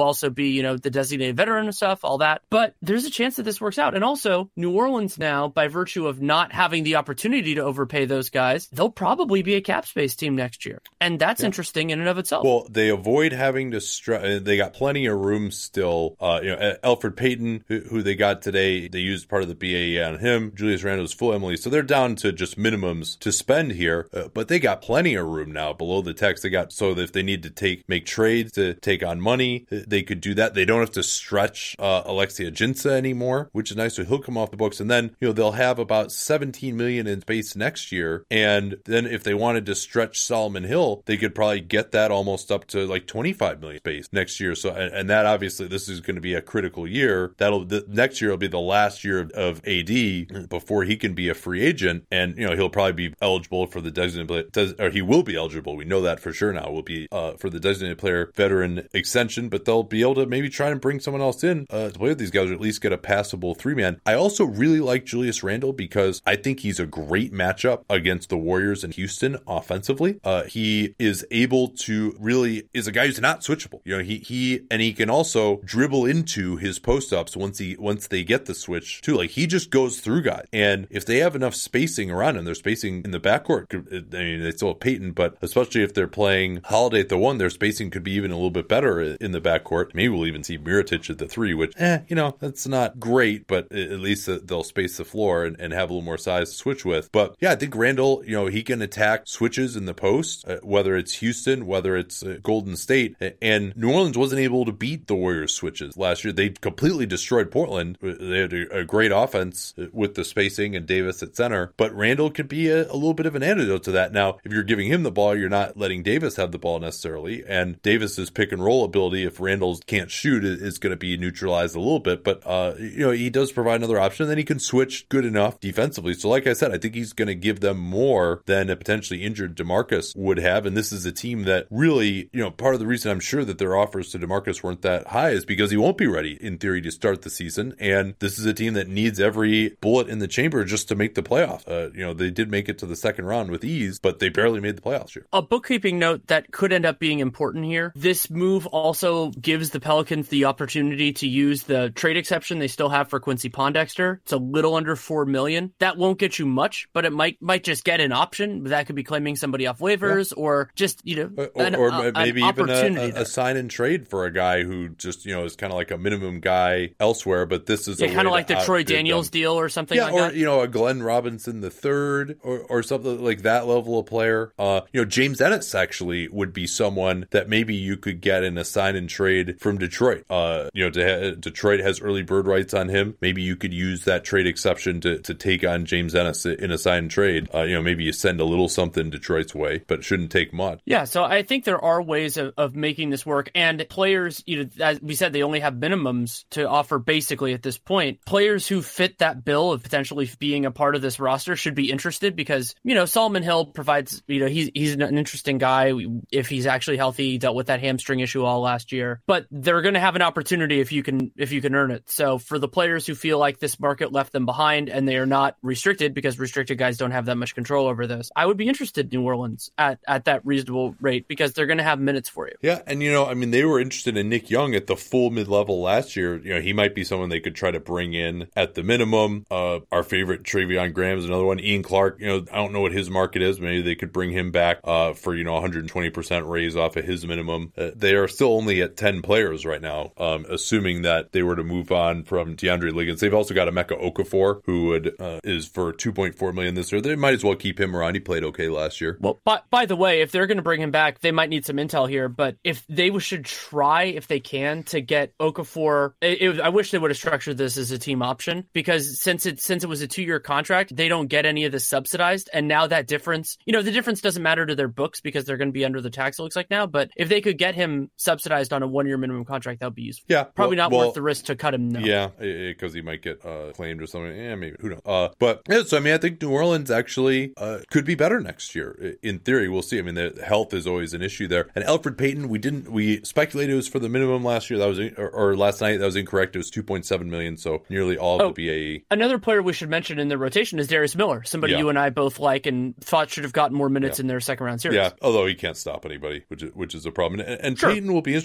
also be, you know, the designated veteran and stuff, all that. But there's a chance that this works out. And also, New Orleans now, by virtue of not having the opportunity to overpay those guys, they'll probably be a cap space team next year. And that's yeah. interesting in and of itself. Well, they avoid having to stretch. They got plenty of room still. Uh, you know, Elfrid Payton, who, who they got today, they used part of the B A E on him. Julius Randle's full Emily. So they're down to just minimums to spend here. Uh, but they got plenty of room now below the text. They got, so that if they need to take, make trades to take on money, they could do that. They don't have to stretch uh, Alexia Jinsa anymore, which is nice. So he'll come off the books. And then, you know, they'll have about seventeen million in space next year. And then if they wanted to stretch Solomon Hill, they could probably get that almost up to like twenty-five million space next year. So, and, and that obviously, this is going to be a critical year. That'll, the next year will be the last year of, of A D before he can be a free agent. And, you know, he'll probably be eligible for the designated, or he will be eligible. We know that for sure now. Will be uh, for the designated player veteran extension, but they'll be able to maybe try and bring someone else in uh, to play with these guys, or at least get a passable three man. I also really like Julius Randle because I think he's a great matchup against the Warriors in Houston offensively. Uh, he is able to really is a guy who's not switchable. You know, he he and he can also dribble into his post ups once he once they get the switch too. Like he just goes through guys, and if they have enough spacing around him, they're spacing in the backcourt. I mean, they still have Peyton, but especially if they're playing Holiday at the one, their spacing could be even a little bit better in the backcourt. Maybe we'll even see Mirotic at the three, which, eh, you know, that's not great, but at least they'll space the floor and, and have a little more size to switch with. But yeah, I think Randle, you know, he can attack switches in the post, uh, whether it's Houston, whether it's uh, Golden State, and New Orleans wasn't able to beat the Warriors switches last year. They completely destroyed Portland. They had a, a great offense with the spacing and Davis at center, but Randle could be a, a little bit of an antidote to that. Now, if you're giving him the ball, you're not letting Davis have the ball necessarily, and Davis's pick and roll ability, if Randle can't shoot, is going to be neutralized a little bit, but uh, you know, he does provide another option, and then he can switch good enough defensively. So like I said, I think he's going to give them more than a potentially injured DeMarcus would have, and this is a team that really, you know, part of the reason I'm sure that their offers to DeMarcus weren't that high is because he won't be ready in theory to start the season, and this is a team that needs every bullet in the chamber just to make the playoffs. Uh, you know, they did make it to the second round with ease, but they barely made the playoffs here. A bookkeeping note that could end up being important here. This move also gives the Pelicans the opportunity to use the trade exception they still have for Quincy Pondexter. It's a little under four million dollars. That won't get you much, but it might might just get an option. That could be claiming somebody off waivers, yeah. or just, you know, or, an, or a, maybe an even a, a, a sign and trade for a guy who just, you know, is kind of like a minimum guy elsewhere, but this is yeah, kind of like the Troy Daniels them. deal or something yeah, like or, that. Or, you know, a Glenn Robinson the third or, or something like that level of player. Uh, you know, James Ennis actually would be someone that maybe you could get in a sign and trade from Detroit. Uh, you know, to ha- Detroit has early bird rights on him. Maybe you could use that trade exception to, to take on James Ennis in a sign and trade. Uh, you know, maybe you send a little something Detroit's way, but it shouldn't take much. Yeah, so I think there are ways of, of making this work. And players, you know, as we said, they only have minimums to offer basically at this point. Players who fit that bill of potentially being a part of this roster should be interested because, you know, Solomon Hill provides, you know, he's he's an interesting guy if he's actually healthy. He dealt with that hamstring issue all last year, but they're going to have an opportunity if you can if you can earn it. So for the players who feel like this market left them behind and they are not restricted because restricted guys don't have that much control over this, I would be interested in New Orleans at, at that reasonable rate because they're going to have minutes for you. Yeah, and you know, I mean, they were interested in Nick Young at the full mid-level last year. You know, he might be someone they could try to bring in at the minimum. Uh, our favorite Travion Graham is another one. Ian Clark, you know, I don't know what his market is. Maybe they could bring him back uh, for, you know, one hundred twenty percent raise off of his minimum. Uh, they are still only at ten players right now, um, assuming that they were to move on from DeAndre Liggins. They've also got Emeka Okafor, who would uh, is for two point four million dollars this year. They might as well keep him around. He played okay last year. Well, by, by the way, if they're going to bring him back, they might need some intel here, but if they should try, if they can, to get Okafor, it, it, I wish they would have structured this as a team option, because since it since it was a two-year contract, they don't get any of this subsidized, and now that difference, you know, the difference doesn't matter to their books because they're going to be under the tax, it looks like now, but if they could get him subsidized on a one-year minimum contract, that would be useful. Yeah. Probably well, not well, worth the risk to cut him now. Yeah, because he might get uh, claimed or something. Yeah, maybe. Who knows? Uh, but, yeah, so, I mean, I think New Orleans actually uh, could be better next year. In theory, we'll see. I mean, the health is always an issue there. And Elfrid Payton, we didn't, we speculated it was for the minimum last year. That was, or, or last night, that was incorrect. It was two point seven million dollars, so nearly all of oh, the B A E. Another player we should mention in the rotation is Darius Miller, somebody yeah. you and I both like and thought should have gotten more minutes yeah. in their second round series. Yeah, although he can't stop anybody, which is, which is a problem. And, and sure. Payton will be interesting. I mean, he,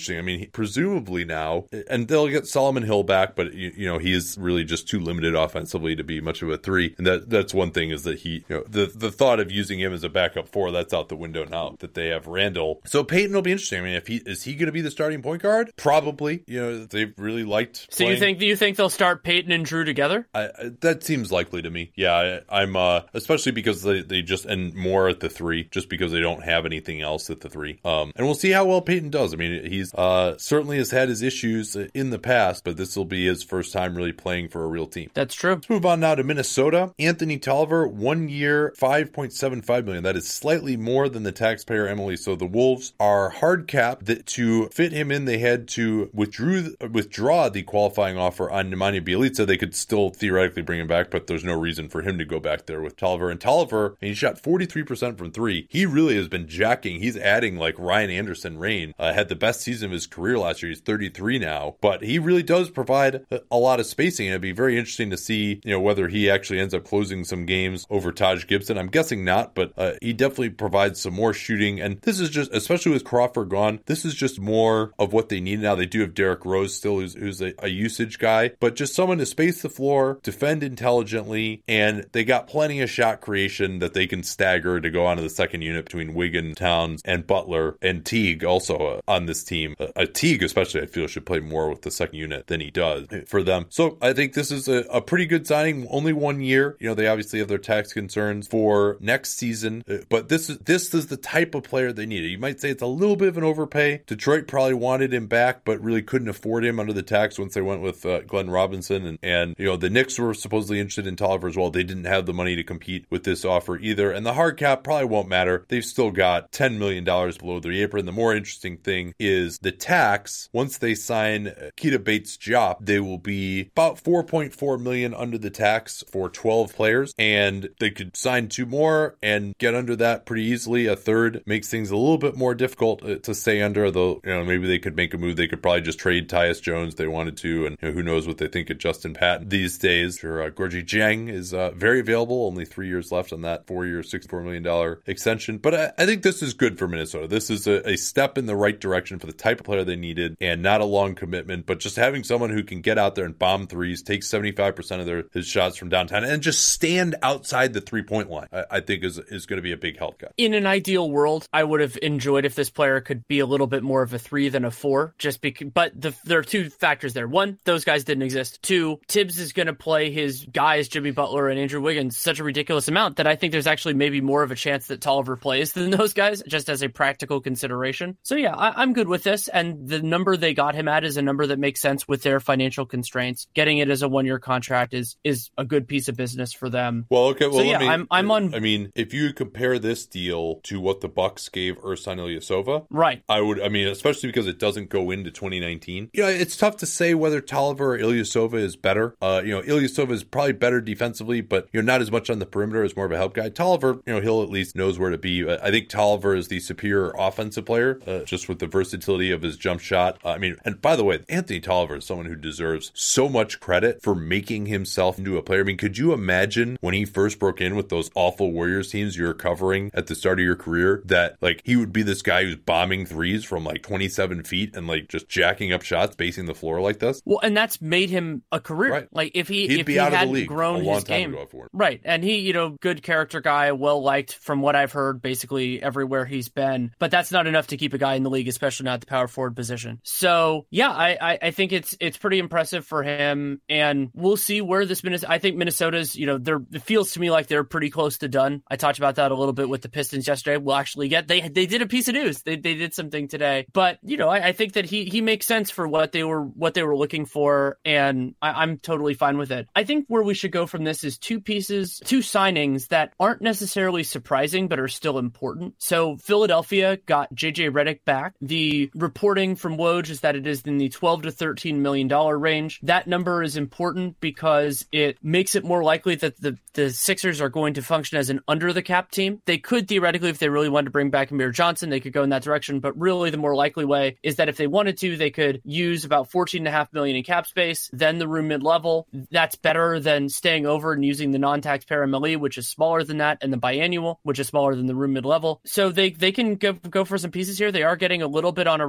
presumably now, and they'll get Solomon Hill back, but you, you know, he is really just too limited offensively to be much of a three. And that that's one thing, is that he, you know, the, the thought of using him as a backup four, that's out the window now that they have Randall. So Payton will be interesting. I mean, if he is he going to be the starting point guard? Probably. You know, they've really liked So playing. you think, do you think they'll start Payton and Drew together? I, I, that seems likely to me. Yeah, I, I'm, uh, especially because they, they just, and more at the three, just because they don't have anything else at the three. Um, and we'll see how well Payton does. I mean, he's, uh, certainly has had his issues in the past, but this will be his first time really playing for a real team. That's true. Let's move on now to Minnesota. Anthony Tolliver, one year, five point seven five million dollars. That is slightly more than the taxpayer Emily. So the Wolves are hard capped. That to fit him in, they had to withdrew, withdraw the qualifying offer on Nemanja Bjelica. They could still theoretically bring him back, but there's no reason for him to go back there with Tolliver. And Tolliver, and he shot forty-three percent from three. He really has been jacking. He's adding like Ryan Anderson Rain. Uh, had the best season of his career last year. He's thirty-three now, but he really does provide a lot of spacing. It'd be very interesting to see, you know, whether he actually ends up closing some games over Taj Gibson. I'm guessing not, but uh, he definitely provides some more shooting. And this is just, especially with Crawford gone, this is just more of what they need now. They do have Derrick Rose still, who's, who's a, a usage guy, but just someone to space the floor, defend intelligently, and they got plenty of shot creation that they can stagger to go onto the second unit between Wiggins, Towns, and Butler, and Teague also uh, on this team. Uh, uh, Teague especially, I feel, should play more with the second unit than he does for them. So I think this is a, a pretty good signing. Only one year. You know, they obviously have their tax concerns for next season, uh, but this is this is the type of player they needed. You might say it's a little bit of an overpay. Detroit probably wanted him back, but really couldn't afford him under the tax once they went with uh, Glenn Robinson. And, and, you know, the Knicks were supposedly interested in Tolliver as well. They didn't have the money to compete with this offer either. And the hard cap probably won't matter. They've still got ten million dollars below their apron. The more interesting thing is the tax. Once they sign Keita Bates-Diop, they will be about four point four million dollars under the tax for twelve players. And they could sign two more and get under that pretty easily. A third makes things a little bit more difficult to stay under, though, you know, maybe they could make a move. They could probably just trade Tyus Jones if they wanted to, and you know, who knows what they think of Justin Patton these days. Sure, uh, Gorgie Dieng is uh, very available, only three years left on that four-year, sixty-four million dollars extension. But I, I think this is good for Minnesota. This is a, a step in the right direction for the type of player they needed, and not a long commitment, but just having someone who can get out there and bomb threes, take seventy-five percent of their his shots from downtown, and just stand outside the three-point line, I, I think is is going to be a big help guy. In an ideal world, I would have enjoyed if this player could be a little bit more of a three than a four, just because, but the, there are two factors there. One, those guys didn't exist. Two, Tibbs is going to play his guys, Jimmy Butler and Andrew Wiggins, such a ridiculous amount that I think there's actually maybe more of a chance that Tolliver plays than those guys, just as a practical consideration. So yeah, I, I'm good with this, and the number they got him at is a number that makes sense with their financial constraints. Getting it as a one-year contract is is a good piece of business for them. Well, okay, well, so yeah, let me, I'm I'm on. I mean, if you compare this deal to what the Bucks gave Ersan Ilyasova, right? I would, I mean, especially because it doesn't go into twenty nineteen. You know, it's tough to say whether Tolliver or Ilyasova is better. Uh, you know, Ilyasova is probably better defensively, but you're not as much on the perimeter, as more of a help guy. Tolliver, you know, he'll at least knows where to be. I think Tolliver is the superior offensive player, uh, just with the versatility of his jump shot. Uh, I mean, and by the way, Anthony Tolliver is someone who deserves so much credit for making himself into a player. I mean, could you imagine when he first broke in with those awful Warriors teams you were covering at the start of your career, that like he would be this guy who's bombing threes from like twenty-seven feet and like just jacking up shots, spacing the floor like this? Well, and that's made him a career. Right. Like if he He'd if be he out hadn't of the league grown a long his time game, ago for him. Right, and he, you know, good character guy, well liked from what I've heard, basically everywhere he's been. But that's not enough to keep a guy in the league, especially not the power forward position. So yeah, I I, I think it's it's pretty impressive for him, and we'll see where this Minnesota. I think Minnesota's, you know, they're it feels to me like they're pretty close to done. I talked about that a little bit with the Pistons yesterday. We'll actually get they they did a piece of news. They they did something today, but you know, I, I think that he he makes sense for what they were what they were looking for, and I, I'm totally fine with it. I think where we should go from this is two pieces, two signings that aren't necessarily surprising but are still important. So Philadelphia got J J Redick back. The reporting from Woj is that it is in the twelve to thirteen million dollar range. That number is important because it makes it more likely that the the Sixers are going to function as an under the cap team. They could theoretically, if they really wanted to bring back Amir Johnson, they could go in that direction. But really, the more likely way is that if they wanted to, they could use about fourteen and a half million in cap space, then the room mid level. That's better than staying over and using the non-taxpayer M L E, which is smaller than that, and the biannual, which is smaller than the room mid level. So they they can go, go for some pieces here. They are getting a little bit on a roster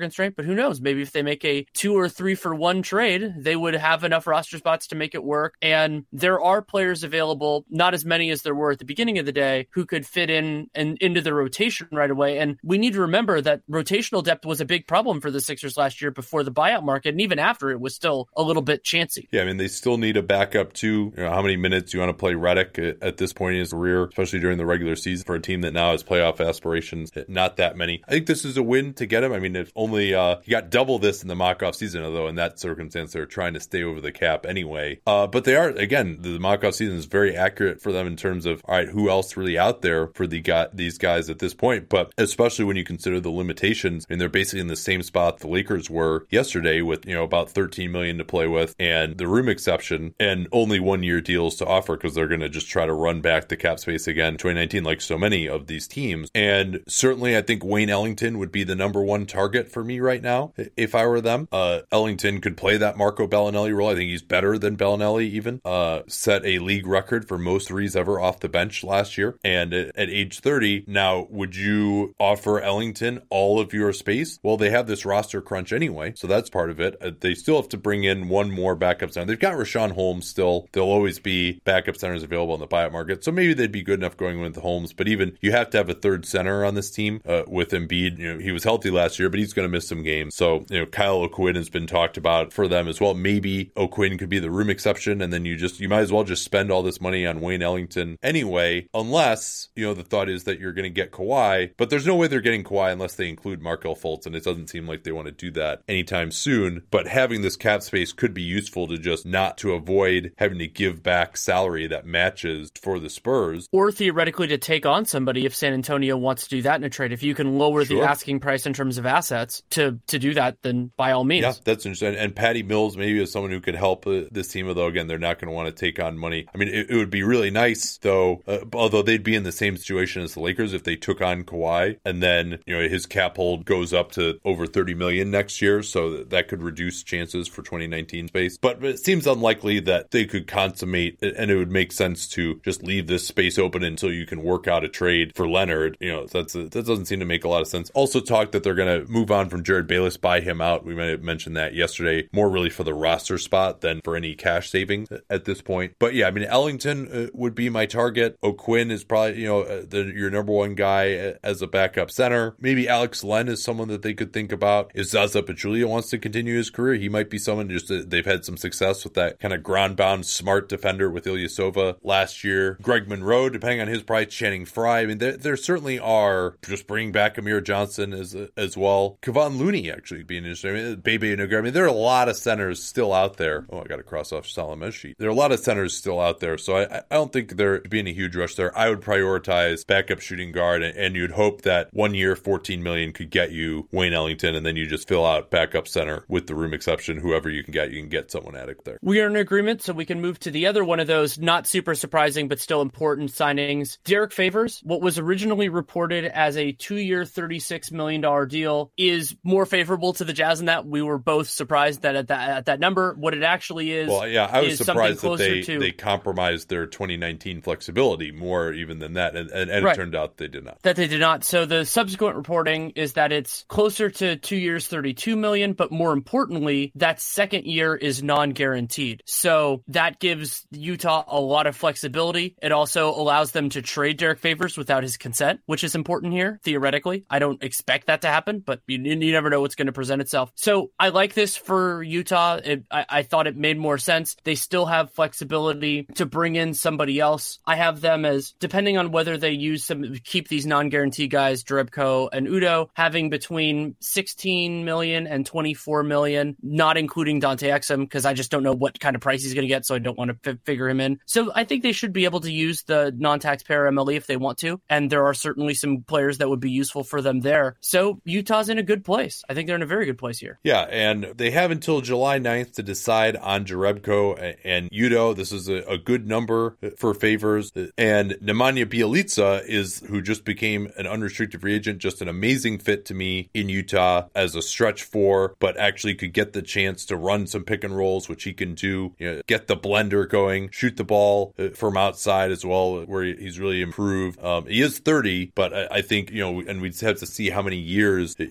constraint, but who knows? Maybe if they make a two or three for one trade, they would have enough roster spots to make it work. And there are players available, not as many as there were at the beginning of the day, who could fit in and into the rotation right away. And we need to remember that rotational depth was a big problem for the Sixers last year before the buyout market, and even after, it was still a little bit chancy. Yeah, I mean, they still need a backup too. You know, how many minutes you want to play Redick at this point in his career, especially during the regular season for a team that now has playoff aspirations? Not that many. I think this is a win to get him. I mean, if only uh, he got double this in the mock-off season, although in that circumstance, they're trying to stay over the cap anyway. Uh, but they are, again, the mock-off season is very accurate for them in terms of, all right, who else really out there for the guy, these guys at this point? But especially when you consider the limitations, I mean, they're basically in the same spot the Lakers were yesterday with, you know, about thirteen million dollars to play with and the room exception and only one-year deals to offer because they're going to just try to run back the cap space again in twenty nineteen like so many of these teams. And certainly I think Wayne Ellington would be the number one target for me right now if I were them. Uh, Ellington could play that Marco Bellinelli role. I think he's better than Bellinelli even. Uh, set a league record for most threes ever off the bench last year. And at, at age thirty, now would you offer Ellington all of your space? Well, they have this roster crunch anyway, so that's part of it. Uh, they still have to bring in one more backup center. They've got Rashawn Holmes still. There'll always be backup centers available in the buyout market, so maybe they'd be good enough going with Holmes. But even you have to have a third center on this team uh, with Embiid. You know, he was healthy last year, but he's going to miss some games. So, you know, Kyle O'Quinn has been talked about for them as well. Maybe O'Quinn could be the room exception, and then you just you might as well just spend all this money on Wayne Ellington anyway, unless, you know, the thought is that you're going to get Kawhi. But there's no way they're getting Kawhi unless they include Markelle Fultz, and it doesn't seem like they want to do that anytime soon. But having this cap space could be useful to just not to avoid having to give back salary that matches for the Spurs. Or theoretically to take on somebody if San Antonio wants to do that in a trade. If you can lower sure. the asking price in terms of assets to, to do that, then by all means. Yeah, that's interesting. And Patty Mills maybe is someone who could help uh, this team, although again, they're not going to want to take on money. I mean, it, it would be really nice though, uh, although they'd be in the same situation as the Lakers if they took on Kawhi and then, you know, his cap hold goes up to over thirty million next year. So that could reduce chances for twenty nineteen space. But it seems unlikely that they could consummate, and it would make sense to just leave this space open until you can work out a trade for Leonard. You know, that's a, that doesn't seem to make a lot of sense. Also talk that they're going to move on from Jared Bayless, buy him out. We might have mentioned that yesterday, more really for the roster spot than for any cash savings at this point. But yeah, I mean, Ellington uh, would be my target. O'Quinn is probably, you know, uh, the, your number one guy as a backup center. Maybe Alex Len is someone that they could think about. If Zaza Pachulia wants to continue his career, he might be someone just uh, they've had some success with that kind of ground-bound smart defender with Ilyasova last year. Greg Monroe, depending on his price, Channing Frye. I mean, there, there certainly are, just bringing back Amir Johnson as as well. Kevon Looney actually being interesting. I mean, Bebe Nogueira. I mean, there are a lot of centers still out there. Oh, I got to cross off Salam's sheet. There are a lot of centers still out there, so I, I don't think there being a huge rush there. I would prioritize backup shooting guard, and, and you'd hope that one year, fourteen million dollars could get you Wayne Ellington, and then you just fill out backup center with the room exception. Whoever you can get, you can get someone at it there. We are in agreement, so we can move to the other one of those not super surprising but still important signings. Derek Favors, what was originally reported as a two-year, thirty-six million dollars deal, is more favorable to the Jazz in that we were both surprised that at that at that number. What it actually is, well, yeah, I was surprised that they, to... they compromised their twenty nineteen flexibility more even than that, and, and, and right. it turned out they did not. That they did not. So the subsequent reporting is that it's closer to two years, thirty-two million dollars, but more importantly, that second year is non-guaranteed. So that gives Utah a lot of flexibility. It also allows them to trade Derek Favors without his consent, which is important here, theoretically. I don't expect that to happen, but you, you never know what's going to present itself. So I like this for Utah. It, I, I thought it made more sense. They still have flexibility to bring in somebody else. I have them as, depending on whether they use some, keep these non-guarantee guys, Jerebko and Udo, having between sixteen million and twenty-four million, not including Dante Exum, because I just don't know what kind of price he's going to get, so I don't want to f- figure him in. So I think they should be able to use the non-taxpayer M L E if they want to, and there are certainly some players that would be useful for them there. So Utah's in a good place. I think they're in a very good place here. Yeah, and they have until July ninth to decide on Jerebko and Udo. This is a, a good number for Favors. And Nemanja Bjelica is, who just became an unrestricted free agent, just an amazing fit to me in Utah as a stretch four, but actually could get the chance to run some pick and rolls, which he can do, you know, get the blender going, shoot the ball from outside as well, where he's really improved. Um, he is thirty, but I, I think, you know, and we'd have to see how many years you would go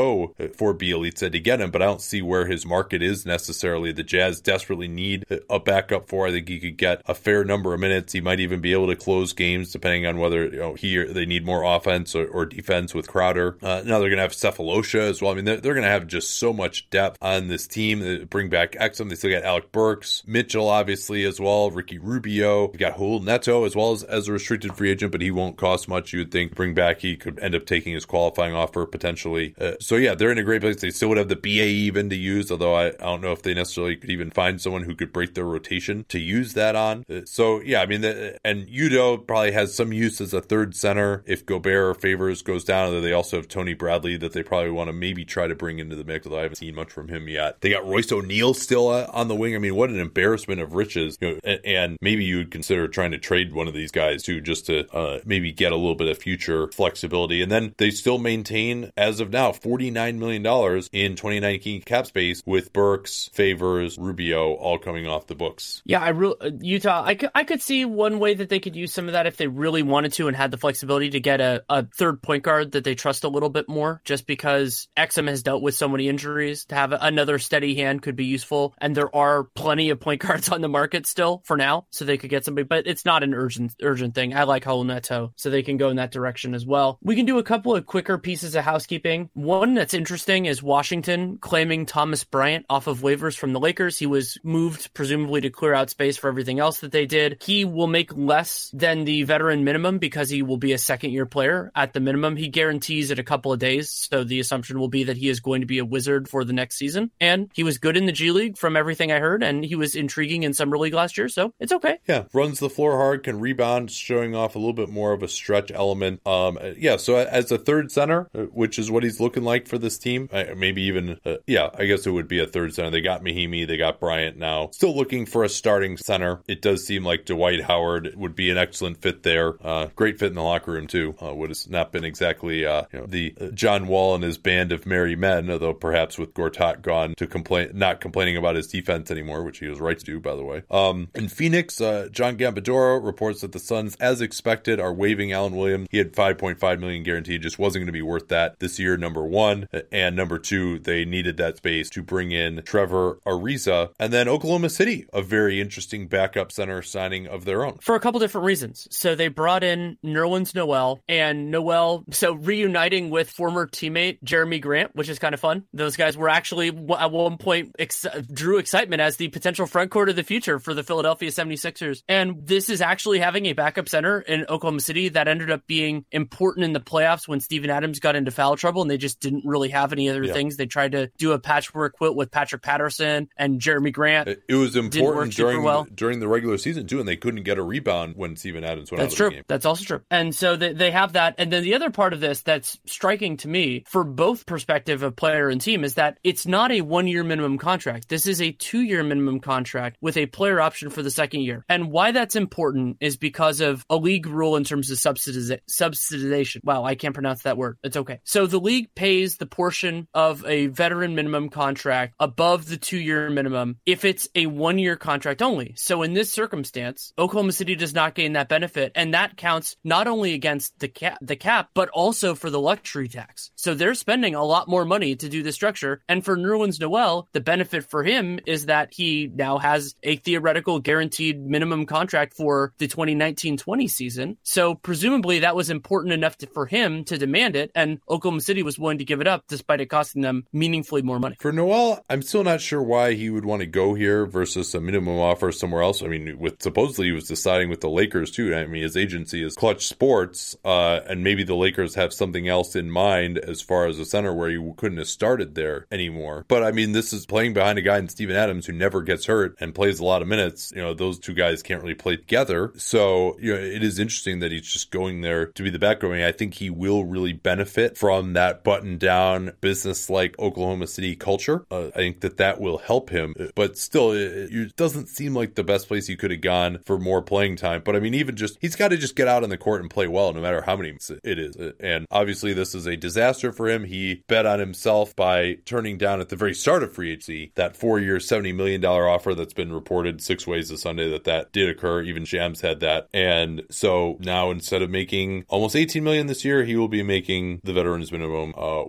go for Bjelica to get him, but I don't see where his market is necessarily. The Jazz desperately need a backup for. I think he could get a fair number of minutes. He might even be able to close games depending on whether, you know, he or they need more offense or, or defense with Crowder. Uh, now they're going to have Cephalosha as well. I mean, they're, they're going to have just so much depth on this team. They bring back Exum. They still got Alec Burks, Mitchell obviously as well, Ricky Rubio. You got Raul Neto as well as, as a restricted free agent, but he won't cost much. You would think bring back, he could end up taking his qualifying offer potentially. Uh, so yeah, they're in a great place. They still would have the B A even to use, although I, I don't know if they necessarily could even find someone who could break their rotation to use that on. Uh, so yeah, I mean, the, and Udoh probably has some use as a third center if Gobert or Favors goes down. Although they also have Tony Bradley that they probably want to maybe try to bring into the mix, although I haven't seen much from him yet. They got Royce O'Neal still uh, on the wing. I mean, what an embarrassment of riches. You know, and, and maybe you would consider trying to trade one of these guys too, just to uh, maybe get a little bit of future flexibility. And then they still maintain, as of now, forty-nine million dollars in twenty nineteen cap space with Burks, Favors, Rubio all coming off the books. Yeah, I re- Utah, I could, I could see one way that they could use some of that if they really wanted to and had the flexibility to get a, a third point guard that they trust a little bit more, just because Exum has dealt with so many injuries. To have another steady hand could be useful, and there are plenty of point guards on the market still for now, so they could get somebody, but it's not an urgent urgent thing. I like Raul Neto, so they can go in that direction as well. We can do a couple of quicker pieces of housekeeping. One that's interesting is Washington claiming Thomas Bryant off of waivers from the Lakers. He was moved presumably to clear out space for everything else that they did. He will make less than the veteran minimum because he will be a second year player at the minimum. He guarantees it a couple of days, so the assumption will be that he is going to be a Wizard for the next season. And he was good in the G League from everything I heard, and he was intriguing in Summer League last year, so it's okay. Yeah, runs the floor hard, can rebound, showing off a little bit more of a stretch element. Um, yeah, so as a third center, which is what he's looking like for this team, maybe even, uh, yeah, I guess it would be a third center. They got Mahimi, they got Bryant now. Still looking for a starting center. It does seem like Dwight Howard would be an excellent fit there. Uh, great fit in the locker room, too. Uh, would have not been exactly uh, you know, the uh, John Wall and his band of merry men, although perhaps with Gortat gone to complain, not complaining about his defense anymore, which he was right to do, by the way. Um, in Phoenix, uh, John Gambadoro reports that the Suns, as expected, are waiving Alan Williams. He had five point five million dollars guaranteed, just wasn't going to be worth that this year, number one. And number two, they needed that space to bring in Trevor Ariza. And then Oklahoma City, a very interesting backup center signing of their own. For a couple different reasons. So they brought in Nerlens Noel, and Noel, so reuniting with former teammate Jeremy Grant, which is kind of fun. Those guys were actually at one point ex- drew excitement as the potential front court of the future for the Philadelphia seventy-sixers. And this is actually having a backup center in Oklahoma City that ended up being important in the playoffs when Steven Adams got into foul trouble, and they just didn't really have any other yeah. things. They tried to do a patchwork quilt with Patrick Patterson and Jeremy Grant. It, it was important during, well. during the regular season, too, and they couldn't get a rebound when Steven Adams went that's out true. of the game. That's also true. And so they, they have that. And then the other part of this that's striking to me, for both perspective of player and team, is that it's not a one-year minimum contract. This is a two-year minimum contract with a player option for the second year. And why that's important is because of a league rule in terms of subsidiz- subsidization. Wow, I can't pronounce that word. It's okay. So the league pays the portion of a veteran minimum contract above the two-year minimum if it's a one-year contract only. So in this circumstance, Oklahoma City does not gain that benefit, and that counts not only against the cap, the cap, but also for the luxury tax. So they're spending a lot more money to do this structure. And for Nerlens Noel, the benefit for him is that he now has a theoretical guaranteed minimum contract for the twenty nineteen twenty season. So presumably that was important enough to, for him to demand it, and Oklahoma City was willing to give it up despite it costing them meaningfully more money. For Noel, I'm still not sure why he would want to go here versus a minimum offer somewhere else. I mean, with supposedly he was deciding with the Lakers too. I mean, his agency is Clutch Sports, uh, and maybe the Lakers have something else in mind as far as a center where he couldn't have started there anymore. But I mean, this is playing behind a guy in Steven Adams who never gets hurt and plays a lot of minutes. You know, those two guys can't really play together. So, you know, it is interesting that he's just going there to be the backup. I mean, I think he will really benefit from that button-down, business-like Oklahoma City culture. Uh, I think that that will help him. But still, it, it doesn't seem like the best place he could have gone for more playing time. But I mean, even just, he's got to just get out on the court and play well, no matter how many it is. And obviously, this is a disaster for him. He bet on himself by turning down at the very start of free agency that four-year, seventy million dollars offer that's been reported six ways to Sunday that that did occur. Even Shams had that. And so now, instead of making almost eighteen million dollars this year, he will be making the veterans minimum uh,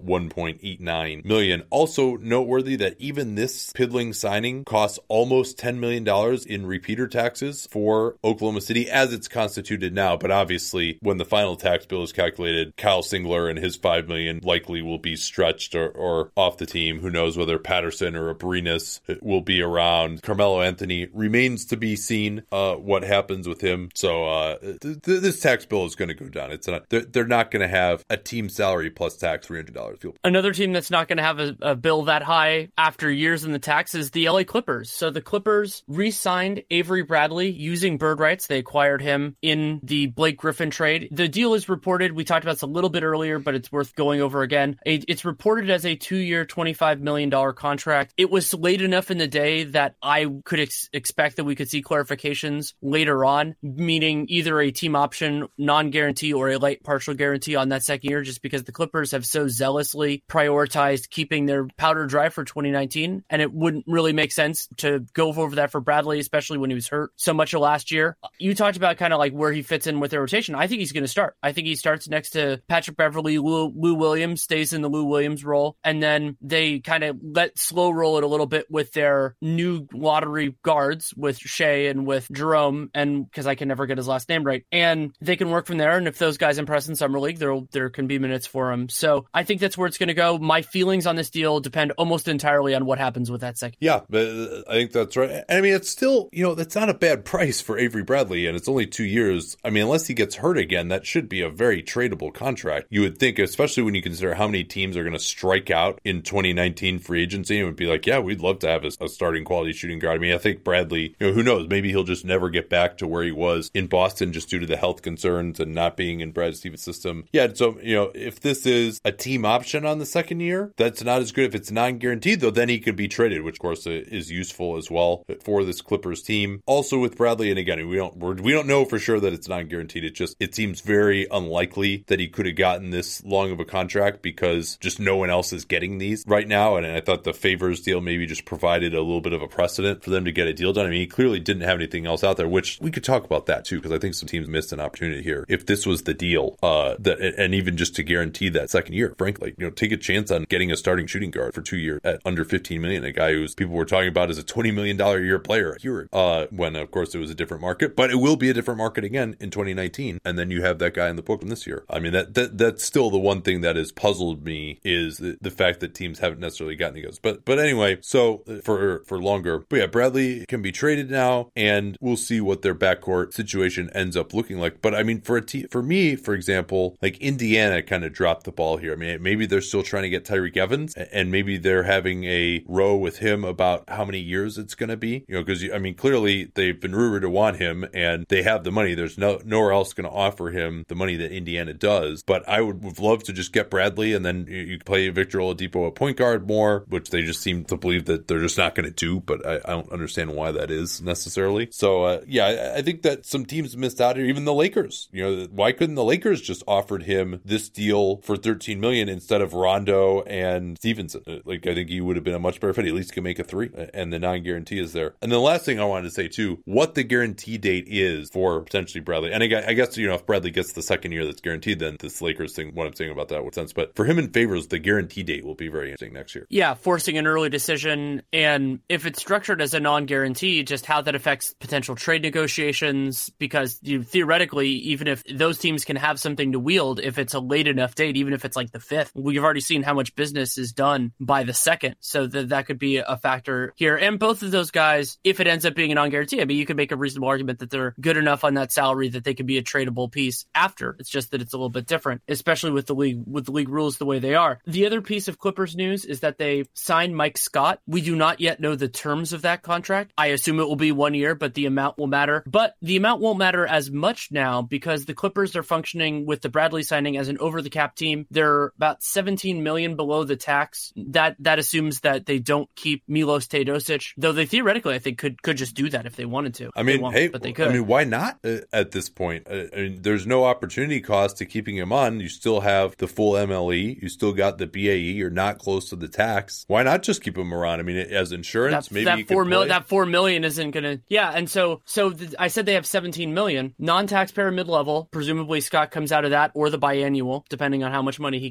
one point eight nine million dollars. Also noteworthy that even this piddling signing costs almost ten million dollars in repeater taxes for Oklahoma City as it's constituted now. But obviously, when the final tax bill is calculated, Kyle Singler and his five million dollars likely will be stretched or, or off the team. Who knows whether Patterson or Abrinas will be around. Carmelo Anthony remains to be seen uh, what happens with him. So uh, th- th- this tax bill is going to go down. It's not, they're, they're not going to have a team salary plus tax three hundred dollars. Another team that's not going to have a, a bill that high after years in the tax is the L A Clippers. So the Clippers re-signed Avery Bradley using bird rights. They acquired him in the Blake Griffin trade. The deal is reported, we talked about this a little bit earlier, but it's worth going over again. It, it's reported as a two-year, twenty-five million dollars contract. It was late enough in the day that I could ex- expect that we could see clarifications later on, meaning either a team option, non-guarantee, or a light partial guarantee on that second year, just because the Clippers have so zealously prioritized keeping their powder dry for twenty nineteen, and it wouldn't really make sense to go over that for Bradley, especially when he was hurt so much of last year. You talked about kind of like where he fits in with their rotation. I think he's going to start. I think he starts next to Patrick Beverley. Lou, Lou Williams stays in the Lou Williams role, and then they kind of let slow roll it a little bit with their new lottery guards with Shea and with Jerome, and because I can never get his last name right, and they can work from there. And if those guys impress in summer league, there there can be minutes for him. So I think that's where it's going to go. My feelings on this deal depend almost entirely on what happens with that second. Yeah, but I think that's right. I mean, it's still, you know, that's not a bad price for Avery Bradley, and it's only two years. I mean, unless he gets hurt again, that should be a very tradable contract. You would think, especially when you consider how many teams are going to strike out in twenty nineteen free agency, and would be like, yeah, we'd love to have a, a starting quality shooting guard. I mean, I think Bradley, you know, who knows, maybe he'll just never get back to where he was in Boston just due to the health concerns and not being in Brad Stevens' system. Yeah, so, you know, if this is a team option on the second year, that's not as good. If it's non-guaranteed, though, then he could be traded, which of course is useful as well for this Clippers team. Also with Bradley, and again, we don't we're, we don't know for sure that it's non-guaranteed. It just it seems very unlikely that he could have gotten this long of a contract because just no one else is getting these right now. And I thought the Favors deal maybe just provided a little bit of a precedent for them to get a deal done. I mean, he clearly didn't have anything else out there, which we could talk about that too, because I think some teams missed an opportunity here. If this was the deal, uh, that and even just to guarantee that second year, frankly, you know, take a chance on getting a starting shooting guard for two years at under fifteen million, a guy who's people were talking about as a twenty million dollars a year player here, uh, when of course it was a different market, but it will be a different market again in twenty nineteen. And then you have that guy in the book from this year. I mean, that, that that's still the one thing that has puzzled me is the, the fact that teams haven't necessarily gotten these. But, but anyway, so for, for longer, but yeah, Bradley can be traded now, and we'll see what their backcourt situation ends up looking like. But I mean, for a te- for me, for example, like Indiana kind of dropped the ball here. I mean, maybe they're still trying to get Tyreek Evans, and maybe they're having a row with him about how many years it's going to be, you know, because I mean, clearly they've been rumored to want him and they have the money. There's no nowhere else going to offer him the money that Indiana does. But I would have loved to just get Bradley, and then you, you play Victor Oladipo at point guard more, which they just seem to believe that they're just not going to do. But I, I don't understand why that is necessarily. So uh, yeah, I, I think that some teams missed out here. Even the Lakers, you know, why couldn't the Lakers just offered him this deal for thirteen million instead of Rondo and Stevenson? Like, I think he would have been a much better fit. At least can make a three, and the non-guarantee is there. And the last thing I wanted to say too, what the guarantee date is for potentially Bradley. And I guess, you know, if Bradley gets the second year that's guaranteed, then this Lakers thing, what I'm saying about that makes sense. But for him in Favors, the guarantee date will be very interesting next year. Yeah, forcing an early decision. And if it's structured as a non-guarantee, just how that affects potential trade negotiations, because you theoretically, even if those teams can have something to wield, if it's a late enough date, even if it's like the fifth, we've already seen how much business is done by the second. So that that could be a factor here. And both of those guys, if it ends up being a non-guarantee, I mean, you could make a reasonable argument that they're good enough on that salary that they could be a tradable piece after. It's just that it's a little bit different, especially with the league, with the league rules the way they are. The other piece of Clippers news is that they signed Mike Scott. We do not yet know the terms of that contract. I assume it will be one year, but the amount will matter. But the amount won't matter as much now because the Clippers are functioning with the Bradley signing as an over-the-cap team. They're about seventeen million dollars below the tax. That that assumes that they don't keep Milos Teodosic, though they theoretically, I think, could could just do that if they wanted to. I mean, hey, but they could. I mean, why not uh, at this point? Uh, I mean, there's no opportunity cost to keeping him on. You still have the full M L E. You still got the B A E. You're not close to the tax. Why not just keep him around? I mean, as insurance, that, maybe that you four could mil, play. that four million isn't gonna. Yeah, and so so th- I said they have seventeen million non-taxpayer mid-level. Presumably Scott comes out of that or the biannual, depending on how much money he gets.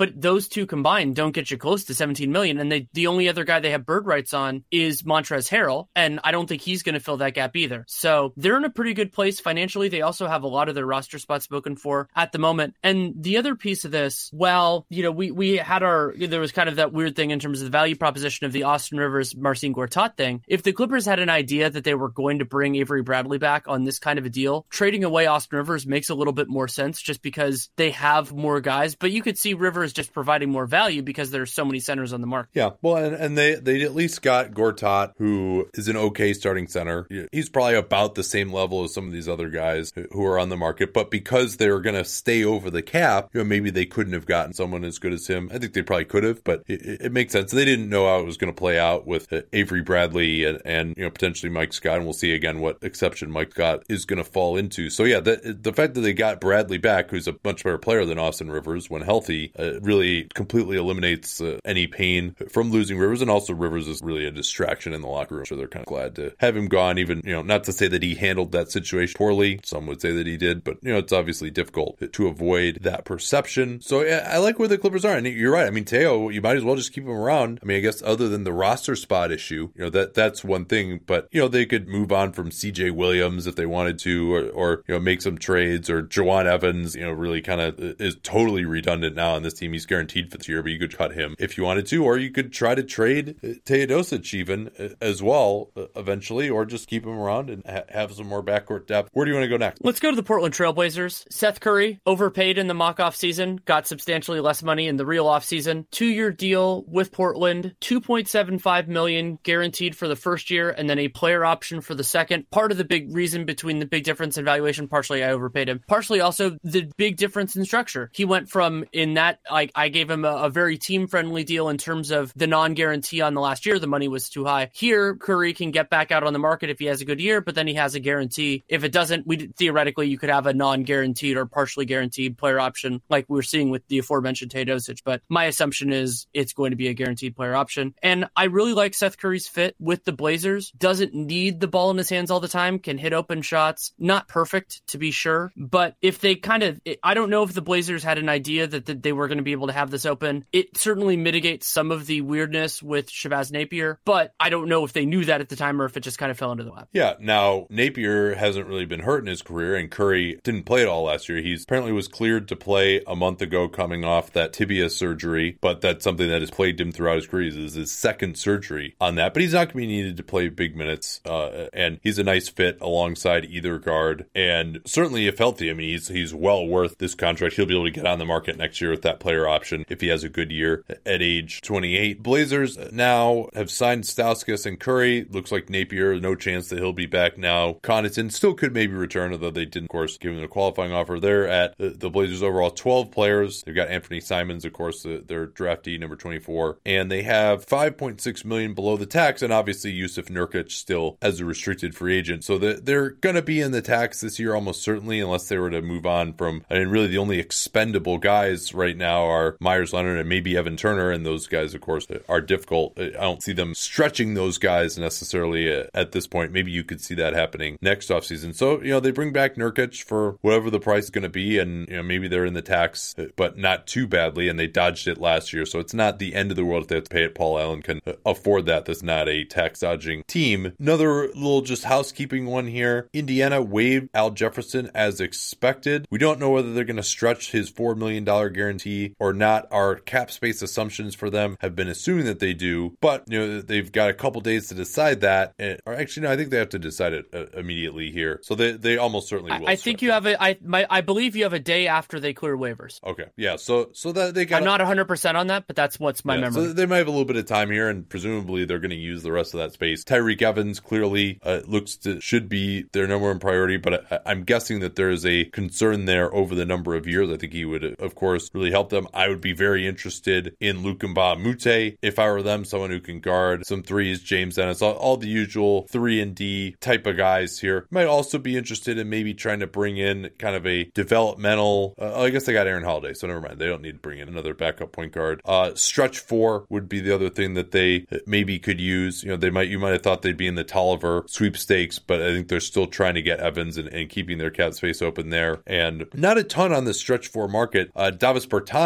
but those two combined don't get you close to seventeen million. And they, the only other guy they have bird rights on is Montrezl Harrell, and I don't think he's going to fill that gap either. So they're in a pretty good place financially. They also have a lot of their roster spots spoken for at the moment. And the other piece of this, well, you know, we we had our, there was kind of that weird thing in terms of the value proposition of the Austin Rivers, Marcin Gortat thing. If the Clippers had an idea that they were going to bring Avery Bradley back on this kind of a deal, trading away Austin Rivers makes a little bit more sense just because they have more guys. But you could see Rivers just providing more value because there's so many centers on the market. Yeah, well, and, and they, they at least got Gortat, who is an okay starting center. He's probably about the same level as some of these other guys who are on the market, but because they were going to stay over the cap, you know, maybe they couldn't have gotten someone as good as him. I think they probably could have, but it, it makes sense. They didn't know how it was going to play out with uh, Avery Bradley and, and, you know, potentially Mike Scott, and we'll see again what exception Mike Scott is going to fall into. So yeah, the, the fact that they got Bradley back, who's a much better player than Austin Rivers when healthy, uh, really completely eliminates uh, any pain from losing Rivers, and also Rivers is really a distraction in the locker room, so they're kind of glad to have him gone. Even, you know, not to say that he handled that situation poorly, some would say that he did, but, you know, it's obviously difficult to avoid that perception. So yeah, I like where the Clippers are, and you're right. I mean, Teo, you might as well just keep him around. I mean, I guess other than the roster spot issue, you know, that that's one thing, but, you know, they could move on from C J Williams if they wanted to, or, or you know, make some trades, or Jawan Evans, you know, really kind of is totally redundant now on this team. He's guaranteed for this year, but you could cut him if you wanted to, or you could try to trade Teodosic even as well eventually, or just keep him around and ha- have some more backcourt depth. Where do you want to go next? Let's go to the Portland Trailblazers. Seth Curry, overpaid in the mock-off season, got substantially less money in the real off-season. Two-year deal with Portland, two point seven five million dollars guaranteed for the first year, and then a player option for the second. Part of the big reason between the big difference in valuation, partially I overpaid him, partially also the big difference in structure. He went from, in that, like, I gave him a, a very team-friendly deal in terms of the non-guarantee on the last year. The money was too high. Here, Curry can get back out on the market if he has a good year, but then he has a guarantee. If it doesn't, we theoretically, you could have a non-guaranteed or partially guaranteed player option like we're seeing with the aforementioned Teodosic, but my assumption is it's going to be a guaranteed player option. And I really like Seth Curry's fit with the Blazers. Doesn't need the ball in his hands all the time, can hit open shots. Not perfect, to be sure, but if they kind of, I don't know if the Blazers had an idea that, that they were going to be able to have this open. It certainly mitigates some of the weirdness with Shabazz Napier, but I don't know if they knew that at the time or if it just kind of fell into the lap. Yeah, now Napier hasn't really been hurt in his career, and Curry didn't play at all last year. He's apparently was cleared to play a month ago coming off that tibia surgery, but that's something that has plagued him throughout his career. This is his second surgery on that, but he's not going to be needed to play big minutes, uh, and he's a nice fit alongside either guard, and certainly if healthy, I mean, he's he's well worth this contract. He'll be able to get on the market next year with that player option if he has a good year at age twenty-eight. Blazers now have signed Stauskas and Curry. Looks like Napier, no chance that he'll be back now. Connaughton still could maybe return, although they didn't, of course, give him a qualifying offer. They're at the, the Blazers overall twelve players. They've got Anthony Simons, of course, the, their draftee, number twenty-four, and they have five point six million dollars below the tax, and obviously Yusuf Nurkic still as a restricted free agent. So the, they're going to be in the tax this year almost certainly, unless they were to move on from, I mean, really the only expendable guys right now are Myers Leonard and maybe Evan Turner, and those guys, of course, are difficult. I don't see them stretching those guys necessarily at this point. Maybe you could see that happening next offseason. So, you know, they bring back Nurkic for whatever the price is going to be, and, you know, maybe they're in the tax, but not too badly, and they dodged it last year. So it's not the end of the world if they have to pay it. Paul Allen can afford that. That's not a tax dodging team. Another little just housekeeping one here. Indiana waived Al Jefferson as expected. We don't know whether they're going to stretch his four million dollars guarantee or not. Our cap space assumptions for them have been assuming that they do, but, you know, they've got a couple days to decide that. Or actually, no, I think they have to decide it uh, immediately here. So they, they almost certainly will. I, I think you have a, I, my, I believe you have a day after they clear waivers. Okay. Yeah. So, so that they got, I'm not one hundred percent on that, but that's what's my yeah, memory. So they might have a little bit of time here, and presumably they're going to use the rest of that space. Tyreek Evans clearly uh, looks to, should be their number one priority, but I, I'm guessing that there is a concern there over the number of years. I think he would, of course, really help them. I would be very interested in Luke Mbah-a-Moute if I were them, someone who can guard some threes, James Ennis, all, all the usual three and D type of guys here. Might also be interested in maybe trying to bring in kind of a developmental, uh, I guess they got Aaron Holiday, so never mind. They don't need to bring in another backup point guard. Uh, stretch four would be the other thing that they maybe could use. You know, they might, you might have thought they'd be in the Tolliver sweepstakes, but I think they're still trying to get Evans and, and keeping their cap space open there. And not a ton on the stretch four market. Uh, Davis Bertans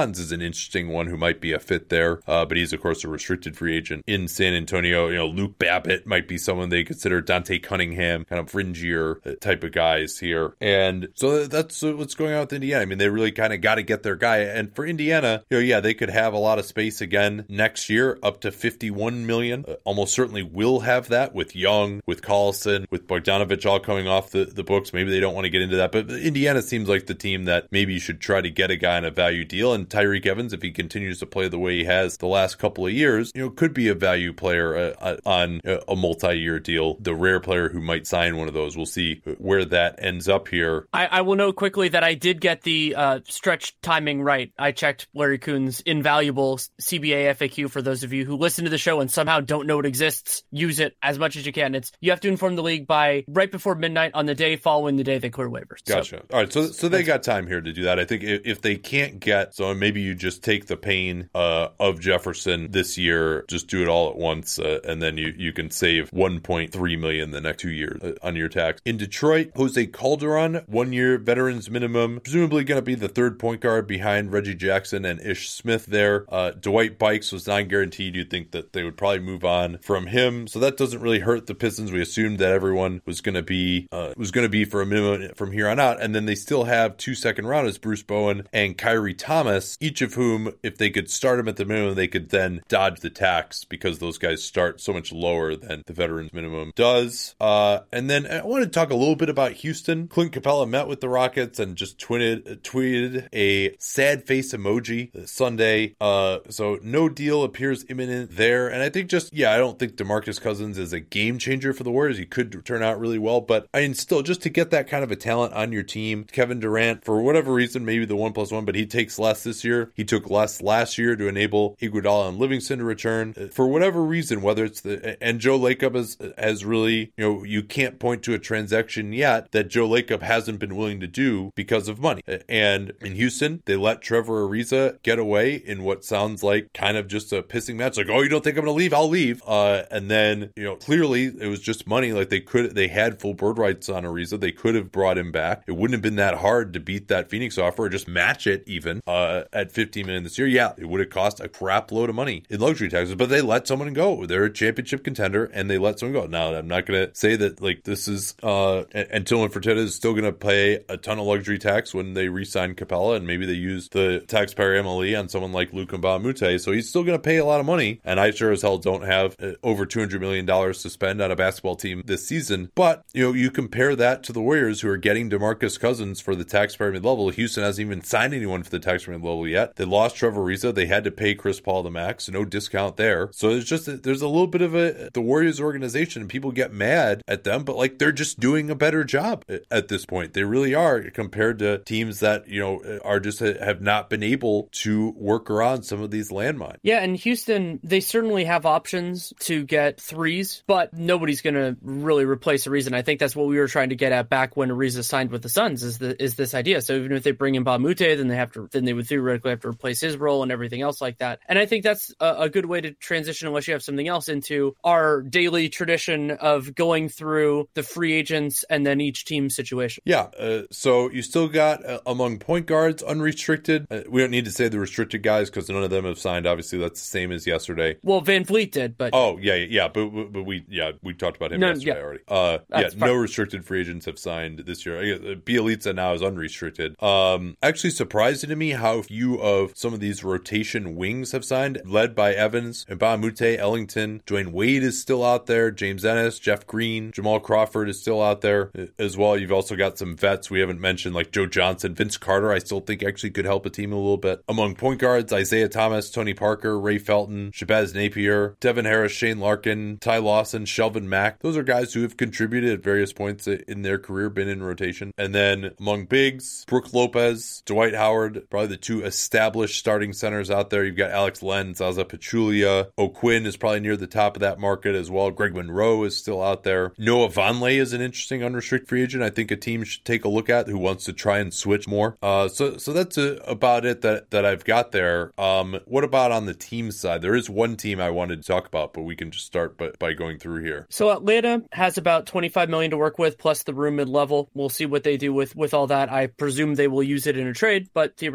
Bonds is an interesting one who might be a fit there, uh, but he's, of course, a restricted free agent in San Antonio. You know, Luke Babbitt might be someone they consider, Dante Cunningham, kind of fringier type of guys here. And so that's what's going on with Indiana. I mean, they really kind of got to get their guy. And for Indiana, you know, yeah, they could have a lot of space again next year, up to fifty-one million dollars. Uh, almost certainly will have that with Young, with Collison, with Bogdanovich all coming off the, the books. Maybe they don't want to get into that, but Indiana seems like the team that maybe you should try to get a guy on a value deal. And Tyreek Evans, if he continues to play the way he has the last couple of years, you know, could be a value player uh, on a multi-year deal. The rare player who might sign one of those. We'll see where that ends up here. I, I will note quickly that I did get the uh, stretch timing right. I checked Larry Kuhn's invaluable C B A F A Q for those of you who listen to the show and somehow don't know it exists. Use it as much as you can. It's you have to inform the league by right before midnight on the day following the day they clear waivers. Gotcha. So, all right. So so they got time here to do that. I think if, if they can't get, so maybe you just take the pain uh, of Jefferson this year, just do it all at once, uh, and then you, you can save one point three million dollars the next two years uh, on your tax. In Detroit, Jose Calderon, one year veterans minimum, presumably going to be the third point guard behind Reggie Jackson and Ish Smith there. Uh, Dwight Bikes was non-guaranteed. You'd think that they would probably move on from him, so that doesn't really hurt the Pistons. We assumed that everyone was going to be uh, was going to be for a minimum from here on out, and then they still have two second rounders, Bruce Bowen and Kyrie Thomas, each of whom, if they could start them at the minimum, they could then dodge the tax because those guys start so much lower than the veterans minimum does. Uh, and then I want to talk a little bit about Houston. Clint Capella met with the Rockets and just tweeted, tweeted a sad face emoji Sunday. Uh, so no deal appears imminent there. And I think just, yeah, I don't think DeMarcus Cousins is a game changer for the Warriors. He could turn out really well, but I mean, still, just to get that kind of a talent on your team, Kevin Durant, for whatever reason, maybe the one plus one, but he takes less this year. He took less last year to enable Iguodala and Livingston to return. For whatever reason, whether it's the, and Joe Lacob has, has really, you know, you can't point to a transaction yet that Joe Lacob hasn't been willing to do because of money. And in Houston, they let Trevor Ariza get away in what sounds like kind of just a pissing match. Like, oh, you don't think I'm going to leave? I'll leave. Uh, and then, you know, clearly it was just money. Like they could, they had full bird rights on Ariza. They could have brought him back. It wouldn't have been that hard to beat that Phoenix offer or just match it even uh, at fifteen million this year. Yeah, it would have cost a crap load of money in luxury taxes, but they let someone go. They're a championship contender and they let someone go. Now, I'm not going to say that like this is, uh, and Tillman Fertitta is still going to pay a ton of luxury tax when they re-sign Capella, and maybe they use the taxpayer M L E on someone like Luka Mbamute. So he's still going to pay a lot of money. And I sure as hell don't have uh, over two hundred million dollars to spend on a basketball team this season. But, you know, you compare that to the Warriors who are getting DeMarcus Cousins for the taxpayer mid-level. Houston hasn't even signed anyone for the taxpayer mid-level yet. They lost Trevor Ariza. They had to pay Chris Paul the max. No discount there. So it's just, there's a little bit of a, the Warriors organization, and people get mad at them, but like they're just doing a better job at this point. They really are, compared to teams that, you know, are just have not been able to work around some of these landmines. Yeah, and Houston, they certainly have options to get threes, but nobody's going to really replace Ariza. And I think that's what we were trying to get at back when Ariza signed with the Suns, is the is this idea. So even if they bring in Mbamute, then they have to then they would theoretically have to replace his role and everything else like that. And I think that's a, a good way to transition, unless you have something else, into our daily tradition of going through the free agents and then each team situation. Yeah, uh, so you still got uh, among point guards unrestricted. Uh, we don't need to say the restricted guys because none of them have signed. Obviously, that's the same as yesterday. Well, Van Vliet did, but oh yeah, yeah, but but we yeah we talked about him no, yesterday yeah. already. Uh, yeah, That's no fine. restricted free agents have signed this year. Bielitsa now is unrestricted. Um, actually, surprising to me how few of some of these rotation wings have signed, led by Evans and Mbamute, Ellington. Dwayne Wade is still out there. James Ennis, Jeff Green, Jamal Crawford is still out there as well. You've also got some vets we haven't mentioned, like Joe Johnson, Vince Carter. I still think actually could help a team a little bit. Among point guards, Isaiah Thomas, Tony Parker, Ray Felton, Shabazz Napier, Devin Harris, Shane Larkin, Ty Lawson, Shelvin Mack. Those are guys who have contributed at various points in their career, been in rotation. And then among bigs, Brooke Lopez, Dwight Howard, probably the two established starting centers out there. You've got Alex Len, Zaza Pachulia. O'Quinn is probably near the top of that market as well. Greg Monroe is still out there. Noah Vonleh is an interesting unrestricted free agent I think a team should take a look at who wants to try and switch more. Uh, so so that's a, about it that, that I've got there. Um, what about on the team side? There is one team I wanted to talk about, but we can just start by, by going through here. So Atlanta has about twenty-five million dollars to work with, plus the room mid-level. We'll see what they do with, with all that. I presume they will use it in a trade, but theoretically they can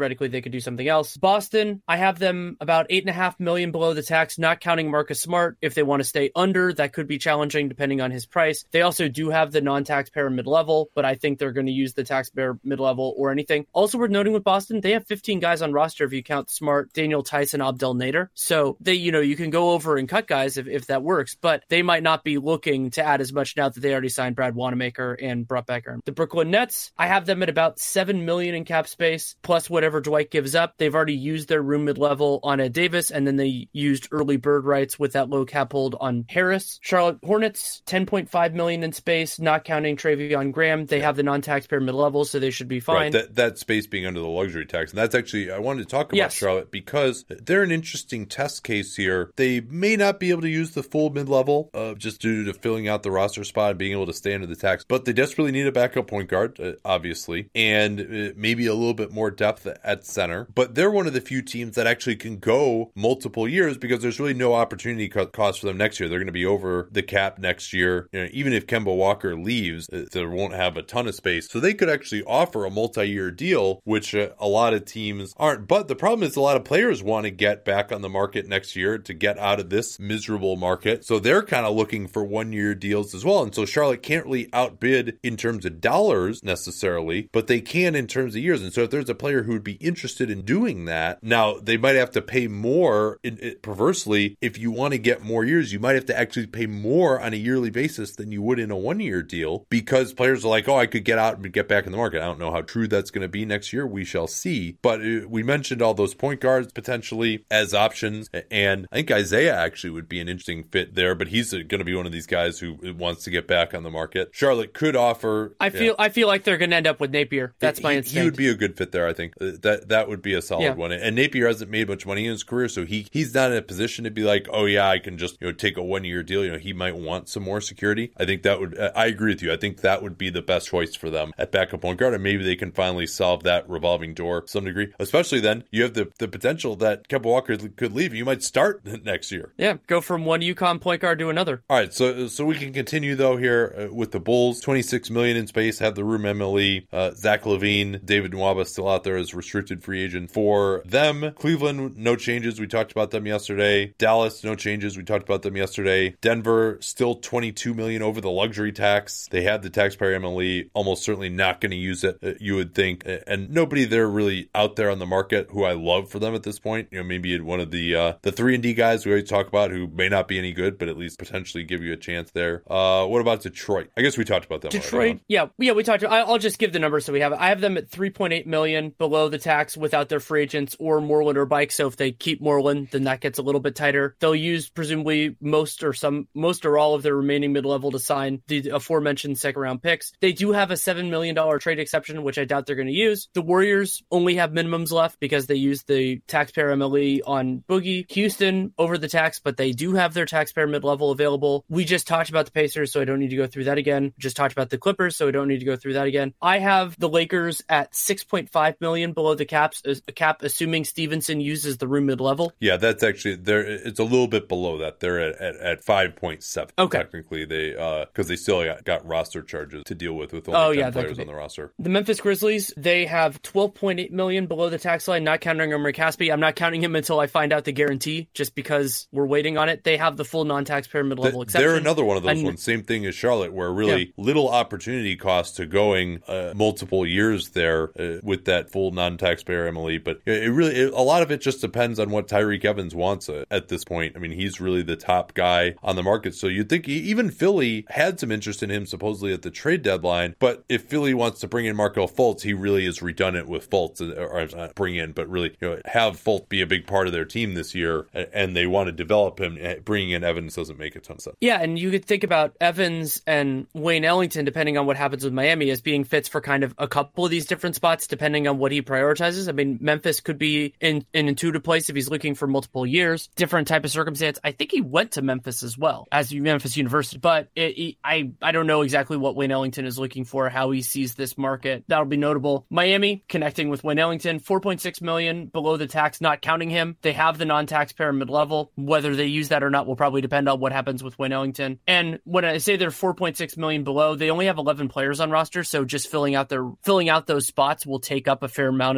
could do something else. Boston, I have them about eight and a half million below the tax, not counting Marcus Smart. If they want to stay under, that could be challenging depending on his price. They also do have the non-taxpayer mid-level, but I think they're going to use the taxpayer mid-level or anything. Also worth noting with Boston, they have fifteen guys on roster if you count Smart, Daniel Tice, and Abdel Nader. So they, you know, you can go over and cut guys if, if that works, but they might not be looking to add as much now that they already signed Brad Wanamaker and brought back Aaron. The Brooklyn Nets, I have them at about seven million in cap space, plus whatever Dwight gives up. They've already used their room mid-level on Ed Davis, and then they used early bird rights with that low cap hold on Harris. Charlotte Hornets, ten point five million in space, not counting Travion Graham. They have the non-taxpayer mid-level, so they should be fine. Right, that, that space being under the luxury tax. And that's actually, I wanted to talk about yes. Charlotte because they're an interesting test case here. They may not be able to use the full mid-level uh, just due to filling out the roster spot and being able to stay under the tax, but they desperately need a backup point guard, uh, obviously, and uh, maybe a little bit more depth at center. But they're one of the few teams that actually can go multiple years because there's really no opportunity co- cost for them next year. They're going to be over the cap next year. You know, even if Kemba Walker leaves, uh, they won't have a ton of space. So they could actually offer a multi-year deal, which uh, a lot of teams aren't. But the problem is a lot of players want to get back on the market next year to get out of this miserable market. So they're kind of looking for one-year deals as well. And so Charlotte can't really outbid in terms of dollars necessarily, but they can in terms of years. And so if there's a player who would be interested in doing that, now they might have to pay more. In, it, perversely, if you want to get more years, you might have to actually pay more on a yearly basis than you would in a one-year deal because players are like, oh, I could get out and get back in the market. I don't know how true that's going to be next year. We shall see. But uh, we mentioned all those point guards potentially as options. And I think Isaiah actually would be an interesting fit there, but he's going to be one of these guys who wants to get back on the market. Charlotte could offer. I feel yeah. I feel like they're going to end up with Napier. That's he, my instinct. He would be a good fit there, I think. Uh, that that would be a solid yeah. one. And Napier hasn't made much money in his career, so he he's not in a position to be like, oh yeah, I can just you know take a one year deal. You know, he might want some more security. I think that would. Uh, I agree with you. I think that would be the best choice for them at backup point guard, and maybe they can finally solve that revolving door to some degree. Especially then, you have the the potential that Kemba Walker could leave. You might start next year. Yeah, go from one UConn point guard to another. All right, so so we can continue though here uh, with the Bulls. twenty-six million in space, have the room M L E. Uh, Zach LaVine, David Nwaba still out there as restricted free agent for them. Cleveland, no changes. We talked about them yesterday. Dallas, no changes. We talked about them yesterday. Denver, still twenty-two million over the luxury tax. They have the taxpayer M L E, almost certainly not going to use it, uh, you would think. And nobody there really out there on the market who I love for them at this point. You know, maybe one of the uh, the three and D guys we always talk about who may not be any good, but at least potentially give you a chance there. Uh, what about Detroit? I guess we talked about them. Detroit, already, huh? yeah, yeah, we talked. I'll just give the numbers so we have it. I have them at three point eight million below the tax without their free agents or Moreland or Bike. So if they keep Moreland, then that gets a little bit tighter. They'll use presumably most or some, most or all of their remaining mid-level to sign the aforementioned second-round picks. They do have a seven million dollars trade exception, which I doubt they're going to use. The Warriors only have minimums left because they used the taxpayer M L E on Boogie. Houston over the tax, but they do have their taxpayer mid-level available. We just talked about the Pacers, so I don't need to go through that again. Just talked about the Clippers, so I don't need to go through that again. I have the Lakers at six point five million dollars below the caps, a cap, assuming Stevenson uses the room mid-level. Yeah, that's actually there. It's a little bit below that. They're at, at, at five point seven. Okay. Technically, they uh because they still got, got roster charges to deal with with only oh, ten yeah, players on the roster. The Memphis Grizzlies, they have twelve point eight million dollars below the tax line, not counting Omri Caspi. I'm not counting him until I find out the guarantee, just because we're waiting on it. They have the full non-taxpayer mid-level the, exception. They're another one of those and, ones. Same thing as Charlotte, where really yeah. little opportunity cost to going uh, multiple years there uh, with that full non-taxpayer M L E. But it really, it, a lot of it just depends on what Tyreek Evans wants uh, at this point. I mean, he's really the top guy on the market. So you'd think he, even Philly had some interest in him supposedly at the trade deadline. But if Philly wants to bring in Markelle Fultz, he really is redundant with Fultz, or, or not bring in, but really you know, have Fultz be a big part of their team this year, and they want to develop him. Bringing in Evans doesn't make a ton of sense. Yeah, and you could think about Evans and Wayne Ellington, depending on what happens with Miami, as being fits for kind of a couple of these different spots, depending on what he prioritizes. I mean, Memphis could be in an intuitive place if he's looking for multiple years, different type of circumstance. I think he went to Memphis as well as Memphis University, but it, it, I, I don't know exactly what Wayne Ellington is looking for, how he sees this market. That'll be notable. Miami connecting with Wayne Ellington, four point six million dollars below the tax, not counting him. They have the non-taxpayer mid-level. Whether they use that or not will probably depend on what happens with Wayne Ellington. And when I say they're four point six million dollars below, they only have eleven players on roster, so just filling out their filling out those spots will take up a fair amount of that wiggle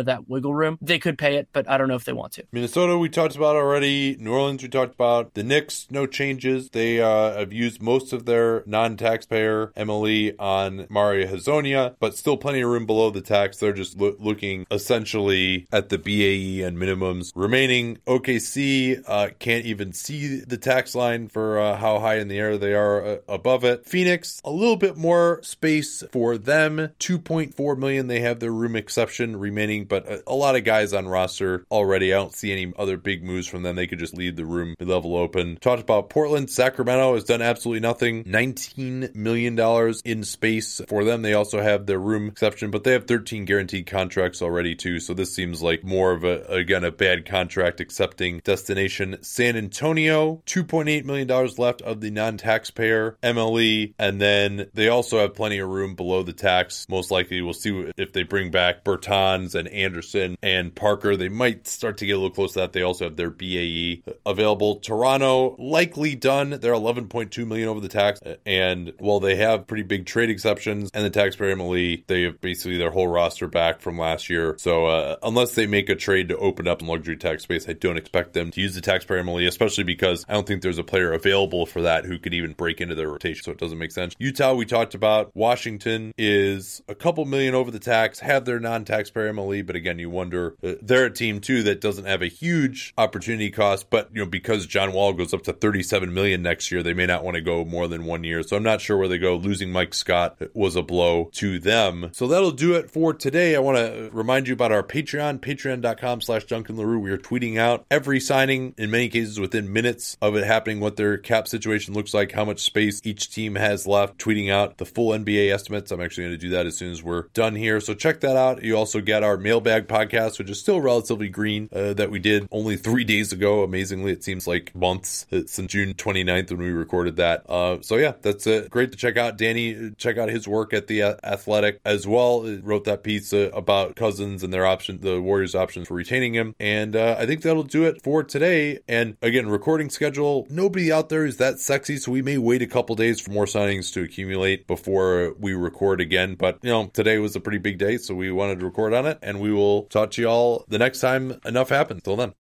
wiggle room. They could pay it, but I don't know if they want to. Minnesota, we talked about already. New Orleans, we talked about. The Knicks, no changes. They uh, have used most of their non-taxpayer M L E on Mario Hezonja, but still plenty of room below the tax. They're just lo- looking essentially at the B A E and minimums remaining. O K C uh, can't even see the tax line for uh, how high in the air they are uh, above it. Phoenix, a little bit more space for them. two point four million. They have their room exception remaining, but a, a lot of guys on roster already. I don't see any other big moves from them. They could just leave the room mid-level open. Talked about Portland. Sacramento has done absolutely nothing. nineteen million dollars in space for them. They also have their room exception, but they have thirteen guaranteed contracts already too. So this seems like more of a, again, a bad contract accepting destination. San Antonio, two point eight million dollars left of the non-taxpayer M L E. And then they also have plenty of room below the tax. Most likely we'll see if they bring back Bertans and Anderson and Parker. They might start to get a little close to that. They also have their B A E available. Toronto, likely done. They're eleven point two million dollars over the tax. And while they have pretty big trade exceptions and the taxpayer M L E, they have basically their whole roster back from last year. So uh, unless they make a trade to open up in luxury tax space, I don't expect them to use the taxpayer M L E, especially because I don't think there's a player available for that who could even break into their rotation. So it doesn't make sense. Utah, we talked about. Washington is a couple million over the tax, have their non-taxpayer M L E, but again, you wonder, uh, they're a team too that doesn't have a huge opportunity cost, but you know, because John Wall goes up to thirty-seven million next year, they may not want to go more than one year. So I'm not sure where they go. Losing Mike Scott was a blow to them. So that'll do it for today. I want to remind you about our Patreon, patreon.com slash Duncan LaRue. We are tweeting out every signing, in many cases within minutes of it happening, what their cap situation looks like, how much space each team has left, tweeting out the full N B A estimates. I'm actually going to do that as soon as we're done here. So check that out. You also get our mailbag podcast, which is still relatively green, uh, that we did only three days ago. Amazingly, it seems like months since June twenty-ninth when we recorded that. Uh, so yeah, that's uh, great to check out. Danny, check out his work at The Athletic as well. He wrote that piece uh, about Cousins and their option, the Warriors' options for retaining him. And uh, I think that'll do it for today. And again, recording schedule, nobody out there is that sexy, so we may wait a couple days for more signings to accumulate before we record again. But, you know, today was a pretty big day, so we wanted to record on it, and we will talk to y'all the next time enough happens. Till then.